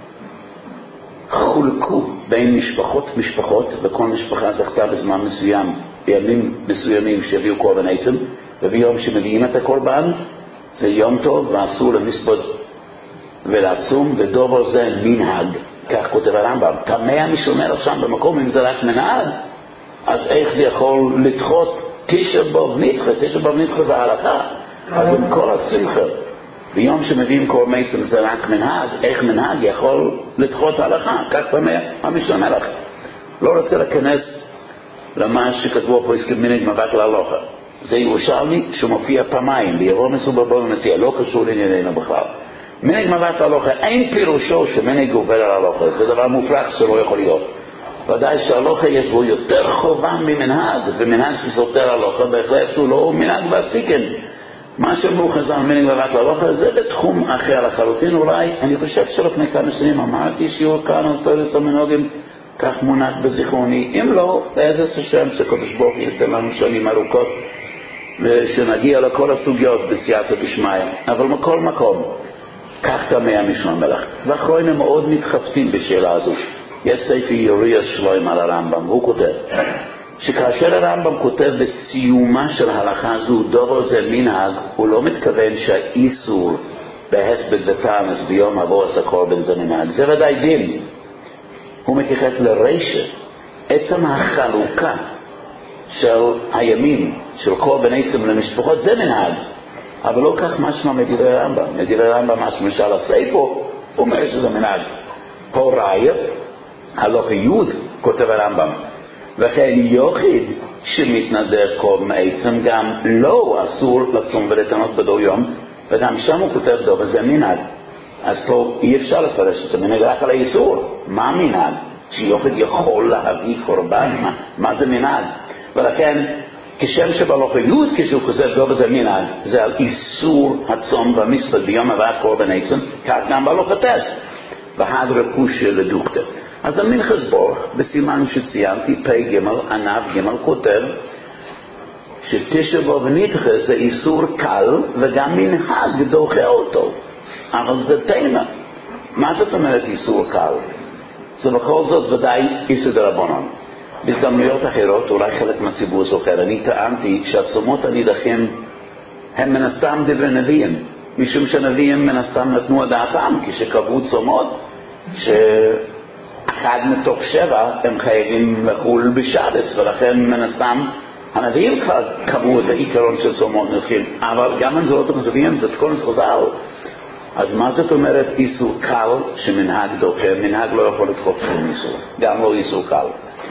חולקו בין משפחות משפחות, וכל משפחה זכתה בזמן מסוים, בימים מסוימים שהביאו קורבן עצים, וביום שמביאים את הקורבן זה יום טוב ואסור למספוד ולעצום, ודובר זה מנהג. כך כותב הרמב"ם. תמה משומר שם במקום, אם זה רק מנהג, אז איך זה יכול לדחות תשע באב נדחה? תשע באב נדחה זה ההלכה. אז עם כל השמחה ביום שמביאים קורבן עצים זה רק מנהג, איך מנהג יכול לדחות ההלכה? כך תמה המשומר לך. לא רוצה להיכנס למה שכתבו פה הסכם מנהג מבט להלכה. זה ירושלמי שמופיע פעמיים בירומס ובבבא מציעא, לא קשור לענייננו בכלל. מנהג מבט להלכה, אין פירושו שמנהג גובר על ההלכה, זה דבר מופרך שלא יכול להיות. ודאי שההלכה יש בו יותר חובה ממנהג, ומנהג שסותר ההלכה בהחלט שהוא לא מנהג ועסיקן. מה שאמרו חז"ל מנהג מבט להלכה זה בתחום אחר לחלוטין. אולי אני חושב שלפני כמה שנים אמרתי שיעור כאן על תורת המנהגים, כך מונח בזיכרוני. אם לא, באיזה שם שקדוש ברוך הוא ייתן לנו שנים ארוכות ושנגיע לכל הסוגיות בסייעתא דשמיא. אבל מכל מקום כך תמה המשנה מלך. ואחרונים מאוד מתחבטים בשאלה הזו. יש ספר יוריאס שלוים על הרמב"ם, הוא כותב שכאשר הרמב"ם כותב בסיומה של הלכה זו דבר זה מנהג, הוא לא מתכוון שהאיסור בהספד ותאנס ביום אבוס הקורבן זה מנהג. זה ודאי דין. הוא מתייחס לרשת, עצם החלוקה של הימים, של קורבן עצם למשפחות, זה מנהג. אבל לא כך משמע מדברי הרמב"ם. מדברי הרמב"ם משמע משל הספר, הוא אומר שזה מנהג. פה ראיה, הלוך יוד, כותב הרמב"ם. וכן יוחיד שמתנדר קורבן עצם גם לא אסור לצום ולתנות בדו יום, וגם שם הוא כותב דו, וזה מנהג. אז פה אי אפשר לפרש את המנהג רק על האיסור. מה מנהג? שיוחיד יכול להביא קורבן, מה, מה זה מנהג? ולכן, כשם שבלוך יוד, כשהוא כותב דו וזה מנהג, זה על איסור הצום והמצוות ביום הבאת קורבן עצם, כך גם בלוך הטס. והדרקוש לדוכתא. אז המנחס בורך, בסימן שציינתי, פי גמל, ענב גמל, כותב שתשע באב ונדחה זה איסור קל וגם מנהג דוחה אותו. אבל זה תמה. מה זאת אומרת איסור קל? זה בכל זאת ודאי איסור דרבנן. בהזדמנויות אחרות, אולי חלק מהציבור זוכר, אני טענתי שהצומות הנידחים הם מן הסתם דברי נביאים. משום שנביאים מן הסתם נתנו דעתם כשקבעו צומות שאחד מתוך שבע הם חייבים לחול בשבס, ולכן מן הסתם הנביאים כבר קבעו את העיקרון של צומות נדחים. אבל גם אם זה לא תחזבים, זה תקון חז"ל. אז מה זאת אומרת איסור קל שמנהג דוחה? מנהג לא יכול לדחות שום איסור, גם לא איסור קל.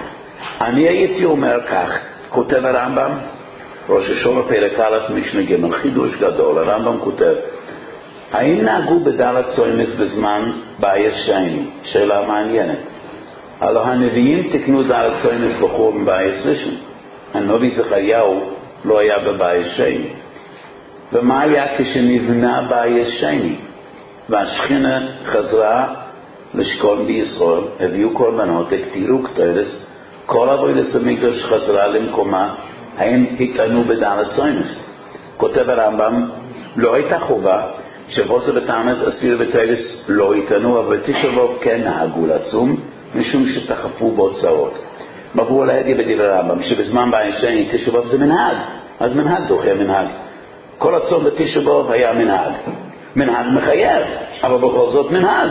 אני הייתי אומר כך, כותב הרמב"ם, ראש השונה פרק א' משנה ג', חידוש גדול. הרמב"ם כותב, האם נהגו בדלת צומס בזמן בעיה שני? שאלה מעניינת. הלוא הנביאים תקנו דלת צומס בחורבן בעיה ראשון. הנביא זכריהו לא היה בבעיה שני. ומה היה כשנבנה בעיה שני? והשכינה חזרה לשכון בישראל, הביאו קורבנות, הקטירו קטורס, כל עבודת המקדש חזרה למקומה, האם התענו בדלת צומס? כותב הרמב"ם, לא הייתה חובה שבוסר בתאמס אסיר ותרס לא התענו, אבל תשע באב כן נהגו לצום, משום שתחפו בהוצאות. מבואו להדיע בדברי הרמב"ם, שבזמן בעיה שני תשע באב זה מנהג, אז מנהג דוחה מנהג. כל הצום בתשע באב היה מנהג. מנהג מחייב, אבל בכל זאת מנהג.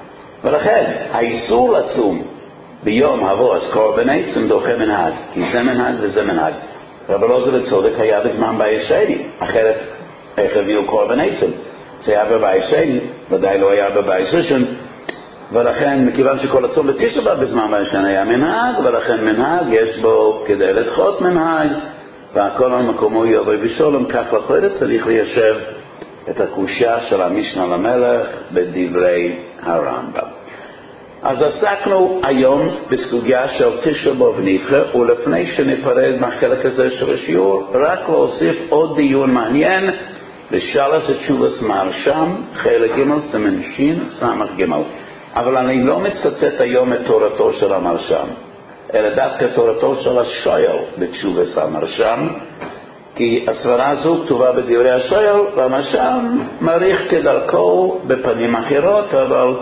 ולכן, האיסור לצום ביום אבוס קורבן עצם דוחה מנהג, כי זה מנהג וזה מנהג. אבל לא זה בצודק היה בזמן בעיה שני, אחרת איך הביאו קורבן עצם? זה היה בבעיה שני, ודאי לא היה בבעיה ראשון, ולכן מכיוון שכל הצום בתשע באב בזמן בעיה שני היה מנהג, ולכן מנהג יש בו כדי לדחות מנהג, והכל על מקומו יבוא בשלום. כך לכן צריך ליישב את הקושיה של המשנה למלך בדברי הרמב"ם. אז עסקנו היום בסוגיה של תשע באב נדחה, ולפני שנפרד מהחלק הזה של השיעור, רק להוסיף עוד דיון מעניין בשלוש תשובות מהרש"ם, חלק ג' סימן שין סמך ג'. אבל אני לא מצטט היום את תורתו של המרש"ם, אלא דווקא תורתו של השואל בתשובת המרש"ם, כי הסברה הזו כתובה בדברי השואל, והמרש"ם מעריך כדרכו בפנים אחרות, אבל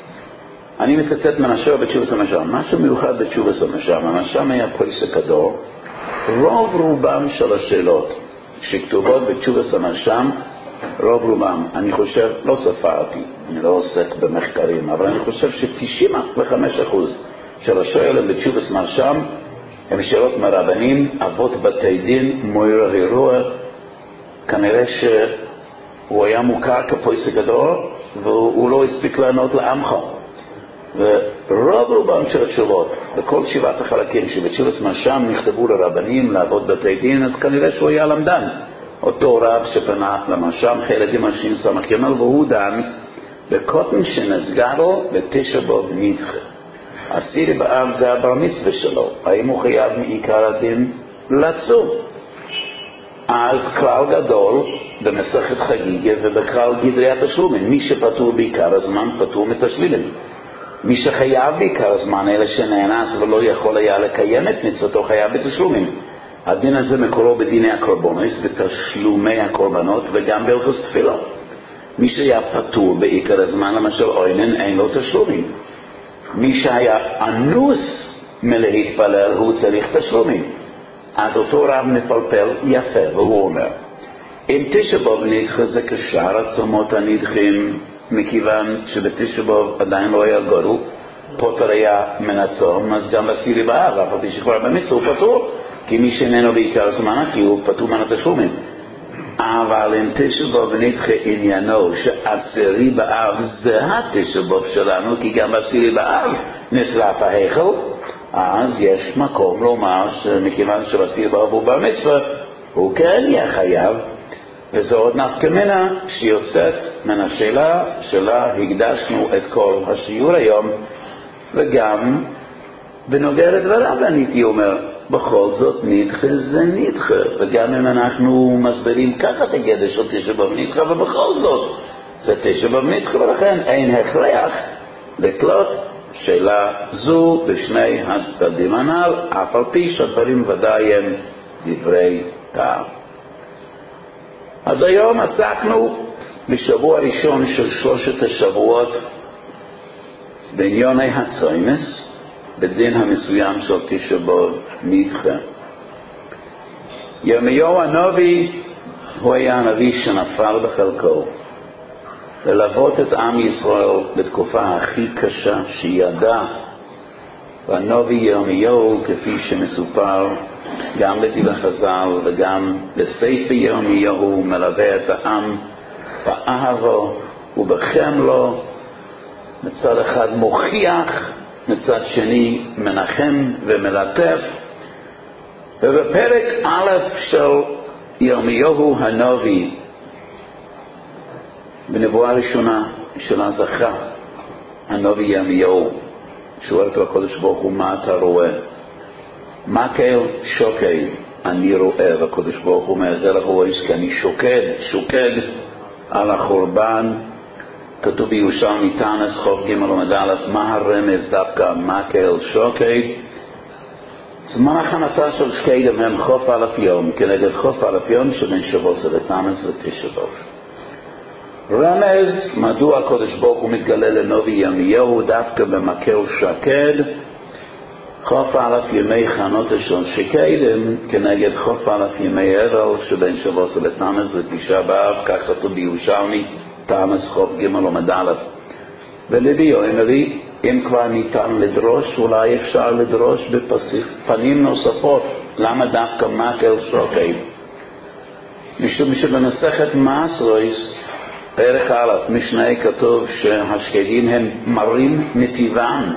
אני מצטט מהשואל בתשובת המרש"ם. משהו מיוחד בתשובת המרש"ם, המרש"ם היה פויסק גדול. רוב רובם של השאלות שכתובות בתשובת המרש"ם, רוב רובם, אני חושב, לא ספרתי, אני לא עוסק במחקרים, אבל אני חושב ש-תשעים וחמישה אחוז של השואלים בתשובת המרש"ם הם שאלות מרבנים, אבות בתי דין, מויר הירוע. כנראה שהוא היה מוכר כפויסק גדול, והוא לא הספיק לענות לעמך. ורוב רובם של התשובות, בכל שבעת החלקים שבתשובת המרש"ם נכתבו לרבנים, לאבות בתי דין, אז כנראה שהוא היה למדן. אותו רב שפנה למרש"ם, חלק ג' שין סמך ג', והוא דן בקוטן שנסגרו בתשע באב נדחה. עשירי באב זה הבר מצווה שלו, האם הוא חייב מעיקר הדין לצום? אז כלל גדול במסכת חגיגה ובכלל גדרי התשלומים, מי שפטור בעיקר הזמן פטור מתשלימים. מי שחייב בעיקר הזמן, אלה שנאנס ולא יכול היה לקיים את מצוותו, חייב בתשלומים. הדין הזה מקורו בדיני הקורבנוס, בתשלומי הקורבנות, וגם בהלכות תפילה. מי שהיה פטור בעיקר הזמן, למשל אוינן, אין לו תשלומים. מי שהיה אנוס מלהתפלל, הוא צריך תשלומים. אז אותו רב מפלפל יפה, והוא אומר, אם תשע באב נדחה זה כשאר הצומות הנדחים, מכיוון שבתשע באב עדיין לא היה גרו, פוטר היה מן הצום, אז גם בעשירי באב, אף על פי שכבר במצווה הוא פטור, כי מי שאיננו בעיקר זמן, כי הוא פטור מן התשלומים. אבל אם תשע באב נדחה עניינו שעשירי באב זה התשע באב שלנו, כי גם בעשירי באב נשרף ההיכל, אז יש מקום לומר שמכיוון שבעשירי באב הוא במצווה, הוא כן יהיה חייב, וזו עוד נפקא מינה שיוצאת מן השאלה שלה הקדשנו את כל השיעור היום, וגם בנוגע לדבריו אני הייתי אומר, בכל זאת נדחה זה נדחה, וגם אם אנחנו מסבירים ככה את הגדר של תשע באב נדחה, ובכל זאת זה תשע באב נדחה, ולכן אין הכרח לתלות שאלה זו בשני הצדדים הנ"ל, אף על פי שהדברים ודאי הם דברי טעם. אז היום עסקנו בשבוע ראשון של שלושת השבועות בענייני הצומס, בדין המסוים של תשע באב נדחה. ירמיהו הנביא הוא היה הנביא שנפל בחלקו ללוות את עם ישראל בתקופה הכי קשה שידע, והנביא ירמיהו, כפי שמסופר גם בדברי חז"ל וגם בספר ירמיהו, מלווה את העם באהבו ובחמלו, מצד אחד מוכיח, מצד שני מנחם ומלטף. ובפרק א' של ירמיהו הנביא, בנבואה הראשונה של הזכה, הנביא ירמיהו שואל אותו הקדוש ברוך הוא, מה אתה רואה? מקל שוקד אני רואה, והקדוש ברוך הוא אומר, זה לך רואה, כי אני שוקד, שוקד על החורבן. כתוב בירושלמי תענס חוף ג' עמוד א', מה הרמז דווקא מקל שוקד? זמן הכנתה של שקדם הם חוף אלף יום, כנגד חוף אלף יום שבין שבוע ותמוז ותשע באב. רמז מדוע הקדוש ברוך הוא מתגלה לנביא ירמיהו דווקא במקל שקד, חוף אלף ימי חנותה של שקדם כנגד חוף אלף ימי אבל שבין שבוע ותמוז ותשע באב, כך כתוב בירושלמי תענס חוף ג' עמוד א'. ולבי אומר, אם כבר ניתן לדרוש, אולי אפשר לדרוש בפנים נוספות, למה דווקא מקל שוקד? משום שבמסכת מעשרויס פרק א' משנה כתוב שהשקדים הם מרים מטבעם,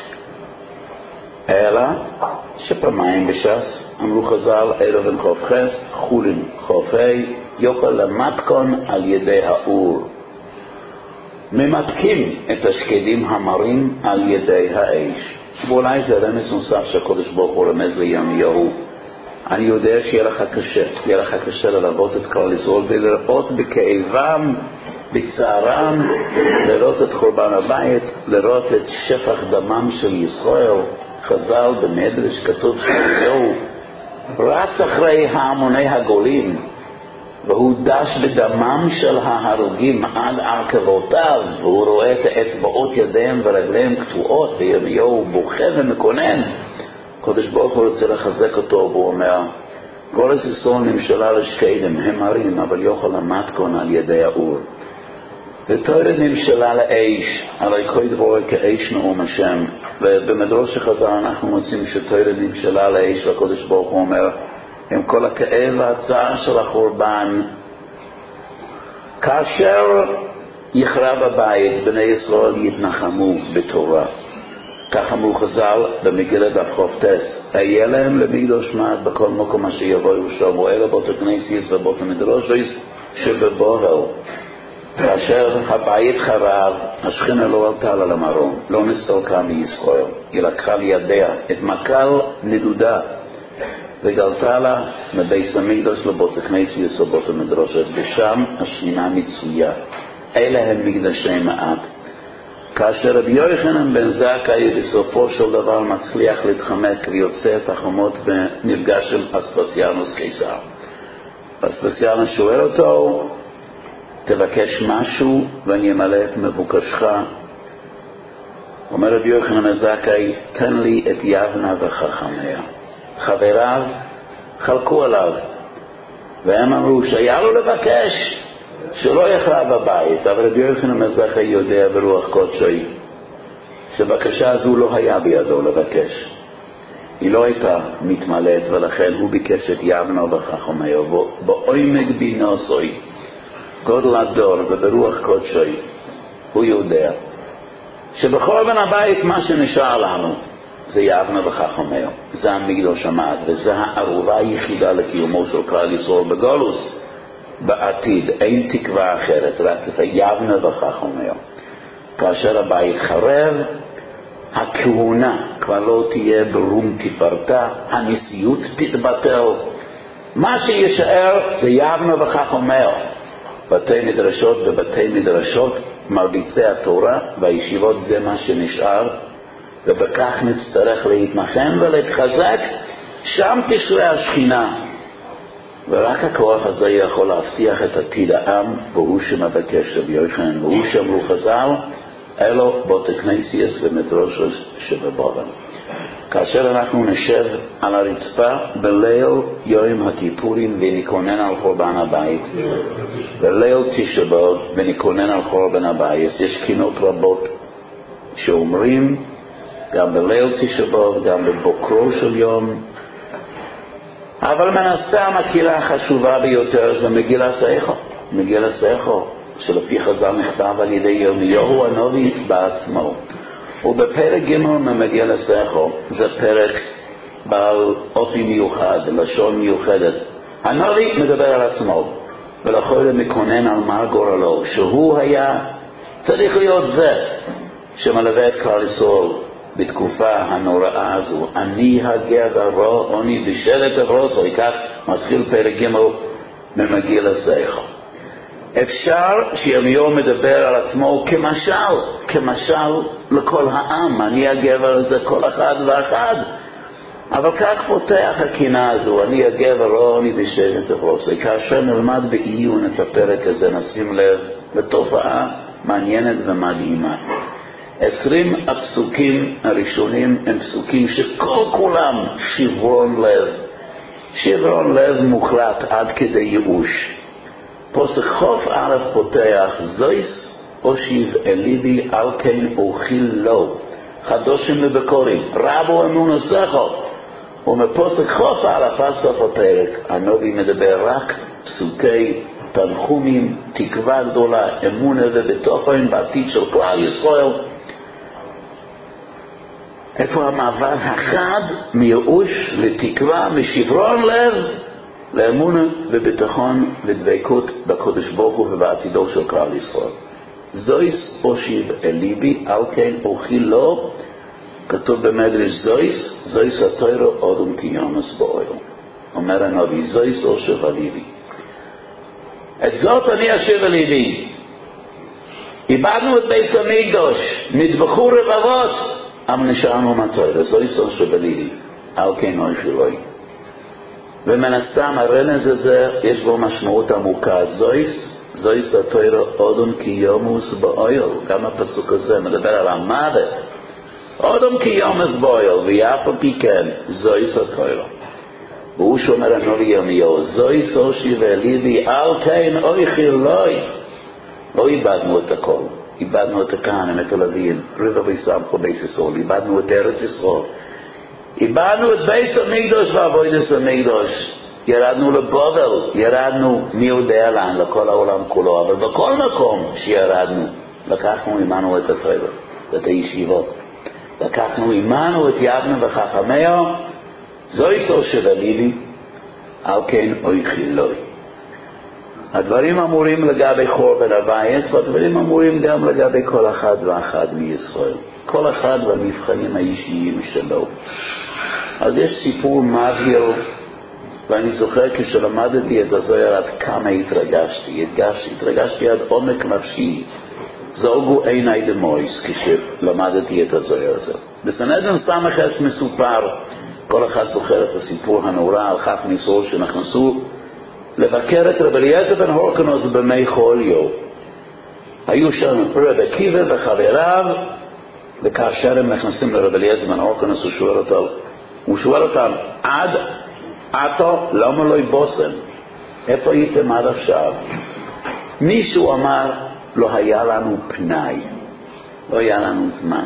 אלא שפעמיים בש"ס אמרו חז"ל ערב בן חוף חס חולין חופי יוכל למתכון על ידי האור, ממתקים את השקדים המרים על ידי האש. ואולי זה רמז נוסף שהקדוש ברוך הוא רמז לירמיהו, אני יודע שיהיה לך קשה, יהיה לך קשה ללוות את כל ישראל ולראות בכאבם, בצערם, לראות את חורבן הבית, לראות את שפך דמם של ישראל. חז"ל במדרש כתוב שירמיהו רץ אחרי ההמוני הגולים, והוא דש בדמם של ההרוגים עד עקבותיו, והוא רואה את האצבעות ידיהם ורגליהם קטועות, וירמיהו בוכה ומקונן. הקדוש ברוך הוא רוצה לחזק אותו, והוא אומר, כל ישראל נמשלה לשקדם, הם הרים, אבל יוכל למתכון על ידי האור. ותורה נמשלה לאש, הרי כל דבר כאש נאום השם. ובמדרש חז"ל אנחנו מוצאים שתורה נמשלה לאש, והקדוש ברוך הוא אומר, עם כל הכאב והצער של החורבן, כאשר יחרב הבית, בני ישראל יתנחמו בתורה. כך אמרו חז"ל במגילת דף חופטס, היה להם למקדוש מעט בכל מקום אשר יבואו שם, ואלה בית הכנסת ובית המדרש שבבבל. כאשר הבית חרב, השכינה לא עלתה על המרום, לא נסתלקה מישראל, היא לקחה לידיה את מקל נדודה, וגלתה לה מבית המקדש לבית הכנסת ובית המדרש, ושם השכינה מצויה. אלה הם מקדשי מעט. כאשר רבי יוחנן בן זכאי בסופו של דבר מצליח להתחמק ויוצא את החומות ונפגש עם אספסיאנוס קיסר. אספסיאנוס שואל אותו, תבקש משהו ואני אמלא את מבוקשך. אומר רבי יוחנן בן זכאי, תן לי את יבנה וחכמיה. חבריו חלקו עליו, והם אמרו שהיה לו לבקש שלא יחרב הבית, אבל רבי יוחנן המזרחי יודע ברוח קודשי שבקשה הזו לא היה בידו לבקש, היא לא הייתה מתמלאת, ולכן הוא ביקש את יבנו וחכמיו בעומק בינוסוי גודל הדור וברוח קודשי. הוא יודע שבחורבן הבית מה שנשאר לנו זה יבנו וחכמיו, זה המקדש עמד, וזה הערובה היחידה לקיומו של כלל ישראל בגולוס בעתיד. אין תקווה אחרת, רק את יבנו וחכמיו. כאשר הבית חרב, הכהונה כבר לא תהיה ברום תפארתה, הנשיאות תתבטל, מה שישאר זה יבנו וחכמיו. בתי מדרשות ובתי מדרשות מרביצי התורה והישיבות זה מה שנשאר, ובכך נצטרך להתנחם ולהתחזק, שם תשרה השכינה, ורק הכוח הזה יכול להבטיח את עתיד העם, והוא שמבקש רבי יוחנן, והוא שאמרו חז"ל אלו בתי כנסיות ומדרשות שבבבל. כאשר אנחנו נשב על הרצפה בליל יום הכיפורים ונקונן על חורבן הבית, בליל תשעה באב ונקונן על חורבן הבית, יש קינות רבות שאומרים גם בליל תשעה באב, גם בבוקרו של יום, אבל מן הסתם הקהילה החשובה ביותר זה מגילה סייכו, מגילה סייכו, שלפי חז"ל נכתב על ידי ירמיהו הנביא בעצמו. ובפרק ג' ממגילה סייכו, זה פרק בעל אופי מיוחד, לשון מיוחדת. הנביא מדבר על עצמו, ולכל מקונן על מה גורלו, שהוא היה צריך להיות זה שמלווה את כלל ישראל בתקופה הנוראה הזו. אני הגבר רע עוני בשלט אברוסו, כך מתחיל פרק ג' ממגילה סייכו. אפשר שירמיהו מדבר על עצמו כמשל, כמשל לכל העם, אני הגבר הזה כל אחד ואחד, אבל כך פותח הקינה הזו, אני הגבר רע עוני בשלט אברוסו. כאשר נלמד בעיון את הפרק הזה נשים לב לתופעה מעניינת ומדהימה. עשרים הפסוקים הראשונים הם פסוקים שכל כולם שברון לב, שברון לב מוחלט עד כדי ייאוש. פוסק חוף א' פותח זויס אושיב אליבי על כן אוכיל לו חדושים ובקורים רבו אמונוסכו. ומפוסק חוף א' עד סוף הפרק הנביא מדבר רק פסוקי תנחומים, תקווה גדולה, אמונה ובתוכן בעתיד של כלל ישראל. איפה המעבר החד מייאוש לתקווה, משברון לב לאמונה וביטחון ודבקות בקדוש ברוך הוא ובעתידו של כלל ישראל. זויס אושיב אליבי על כן אוכיל לו, כתוב במדרש זויס, זויס התורה אודום קיומס באוהל. אומר הנביא זויס אושיב אליבי, את זאת אני אשיב אליבי. איבדנו את בית המקדש, נטבחו רבבות, אבל נשארנו מהתורה. זויס אושיב אליבי על כן אוכיל לו. ומן הסתם הרמז הזה יש בו משמעות עמוקה. זויס, זויס התורה אודום קיומוס באוהל. גם הפסוק הזה מדבר על המוות. אודום קיומוס באוהל, ואף על פי כן זויס התורה. והוא שאומר הנביא ירמיהו, זויס אושיב אליבי על כן אוכיל לו. לא איבדנו את הכל, איבדנו את הכהנים, את הלוויים, רבבי סמכו בית ישראל, איבדנו את ארץ ישראל, איבדנו את בית המקדש ועבודת המקדש, ירדנו לבבל, ירדנו מי יודע לאן, לכל העולם כולו, אבל בכל מקום שירדנו לקחנו עמנו את התורה, את הישיבות, לקחנו עמנו את יבנו וחכמיו. זויס אושיב אליבי על כן אוכיל לו. הדברים אמורים לגבי חורבן הבית, והדברים אמורים גם לגבי כל אחד ואחד מישראל, כל אחד והמבחנים האישיים שלו. אז יש סיפור מבהיר, ואני זוכר כשלמדתי את הזוהר עד כמה התרגשתי, התרגשתי, התרגשתי עד עומק נפשי, זולגו עיני דמויס כשלמדתי את הזוהר הזה. בסנהדרין סמך חס מסופר, כל אחד זוכר את הסיפור הנורא על חכמי ישראל שנכנסו לבקר את רבי אליעזר בן הורקנוס בימי חוליו. היו שם רבי עקיבא וחבריו, וכאשר הם נכנסים לרבי אליעזר בן הורקנוס הוא שואל אותם, הוא שואל אותם, עד עתו למה לא יבושם? איפה הייתם עד עכשיו? מישהו אמר, לא היה לנו פנאי, לא היה לנו זמן.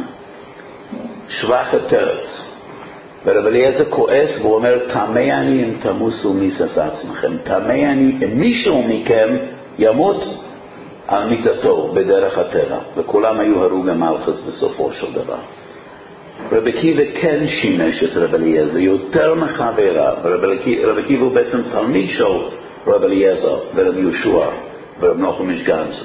שבח התרץ. ורב אליעזר כועס והוא אומר, תמי אני אם תמוסו מיסס עצמכם. תמי אני אם מישהו מכם ימות על מיטתו בדרך הטבע. וכולם היו הרוגי מלכוס בסופו של דבר. רב עקיבא כן שימש את רב אליעזר יותר מחברה. רב עקיבא הוא בעצם תלמיד של רב אליעזר ורב יהושע ורב נחום איש גנץ.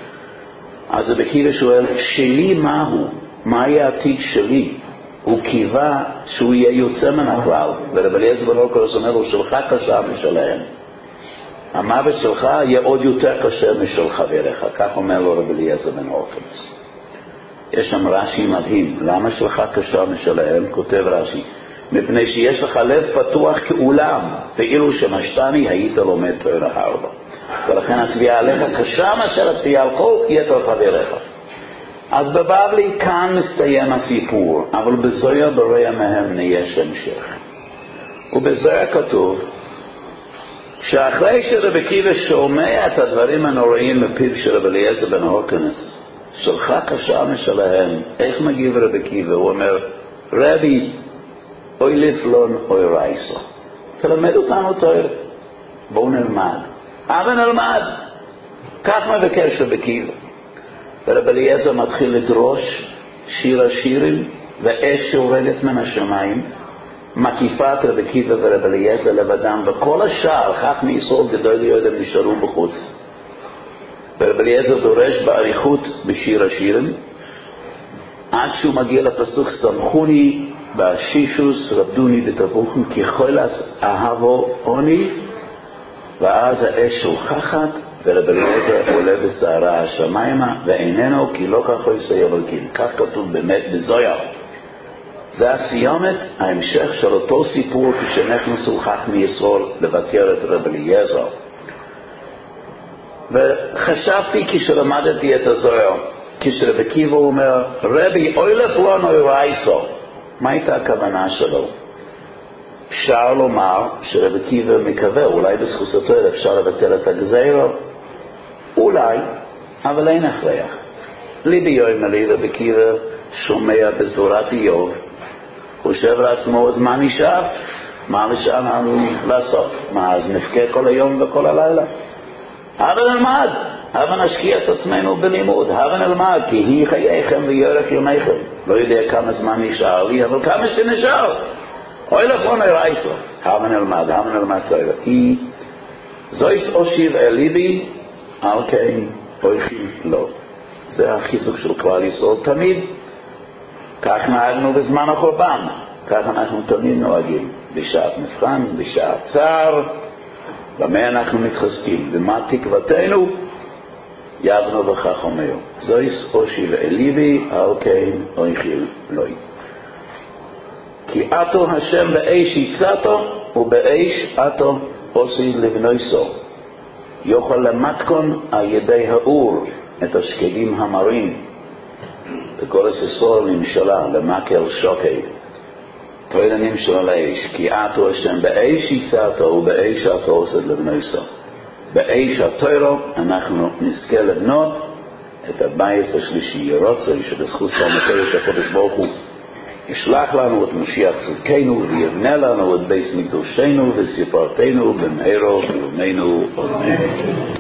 אז רב עקיבא שואל, שלי מהו? מה יהיה העתיד שלי? הוא קיווה שהוא יהיה יוצא מן הכלל, ורב אליעזר בן הורקנוס אומר לו, שלך קשה משלהם. המוות שלך יהיה עוד יותר קשה משל חבריך, כך אומר לו רב אליעזר בן הורקנוס. יש שם רש"י מדהים, למה שלך קשה משלהם? כותב רש"י, מפני שיש לך לב פתוח כאולם, ואילו שמשתני היית לומד תורה ארבע. ולכן התביעה עליך קשה מאשר התביעה על כל יתר חבריך. אז בבבלי כאן מסתיים הסיפור, אבל בזוהר ברואה מהם יש המשך. ובזוהר כתוב שאחרי שרב עקיבא שומע את הדברים הנוראים מפיו של רב אליעזר בן הורקנוס, שלך קשה משלהם, איך מגיב רב עקיבא? הוא אומר, רבי, אוי לפלון אוי רייסו, תלמד אותנו תורה, בואו נלמד. אבל נלמד. כך מבקש רב עקיבא. ורב אליעזר מתחיל לדרוש שיר השירים, ואש יורדת מן השמיים, מקיפה את רב עקיבא ורב אליעזר לבדם, וכל השאר, כך מישראל גדול ליודע, נשארו בחוץ. ורב אליעזר דורש באריכות בשיר השירים, עד שהוא מגיע לפסוק, סמכוני בשישוס רבדוני בטבוכם, ככל אהבו עוני, ואז האש שוכחת, ורב אליעזר עולה בסערה השמיימה, ואיננו כי לא כך הוא יסייב על קים. כך כתוב באמת בזוהר. זה הסיומת, ההמשך של אותו סיפור כשנכנסו חכמי ישראל לבקר את רב אליעזר. וחשבתי כשלמדתי את הזוהר, כשרב עקיבא אומר, רבי אוי לפלון אוי רייסו, מה הייתה הכוונה שלו? אפשר לומר שרב עקיבא מקווה, אולי בזכות התורה אפשר לבטל את הגזירה, אולי, אבל אין הכרח. ליבי יום עלי רב עקיבא שומע בזורת איוב, חושב לעצמו, אז מה נשאר? מה נשאר לנו לעשות? מה, אז נבכה כל היום וכל הלילה? הבה נלמד, הבה נשקיע את עצמנו בלימוד, הבה נלמד, כי היא חייכם ויורך יומכם. לא יודע כמה זמן נשאר לי, אבל כמה שנשאר. אוי לפון אוי רייסו, הבה נלמד, הבה נלמד צוירה. כי זויס אושיב אליבי, על כן אויכי לא. זה החיזוק של כלל ישראל תמיד. כך נהגנו בזמן החורבן, כך אנחנו תמיד נוהגים. בשעת מבחן, בשעת צער, במה אנחנו מתחזקים, ומה תקוותנו? יבנו וכך אומר, זויס אושיב אליבי, על כן אויכי לא. כי אתו השם באש יצאתו, ובאש אתו עושי לבנויסו. יוכל למתכון על ידי האור את השקדים המרים. וכל ישראל נמשלה למקל שוקי. תוילה נמשלה לאש. כי אתו השם באש יצאתו, ובאש אתו עושי לבנויסו. באש התוירו אנחנו נזכה לבנות את הבית השלישי. ירוצי שבזכות סלמתו של הקדוש ברוך הוא ישלח לנו את משיח צדקנו ויבנה לנו את בית מקדושנו וסיפרתנו במהרה בימינו אמן.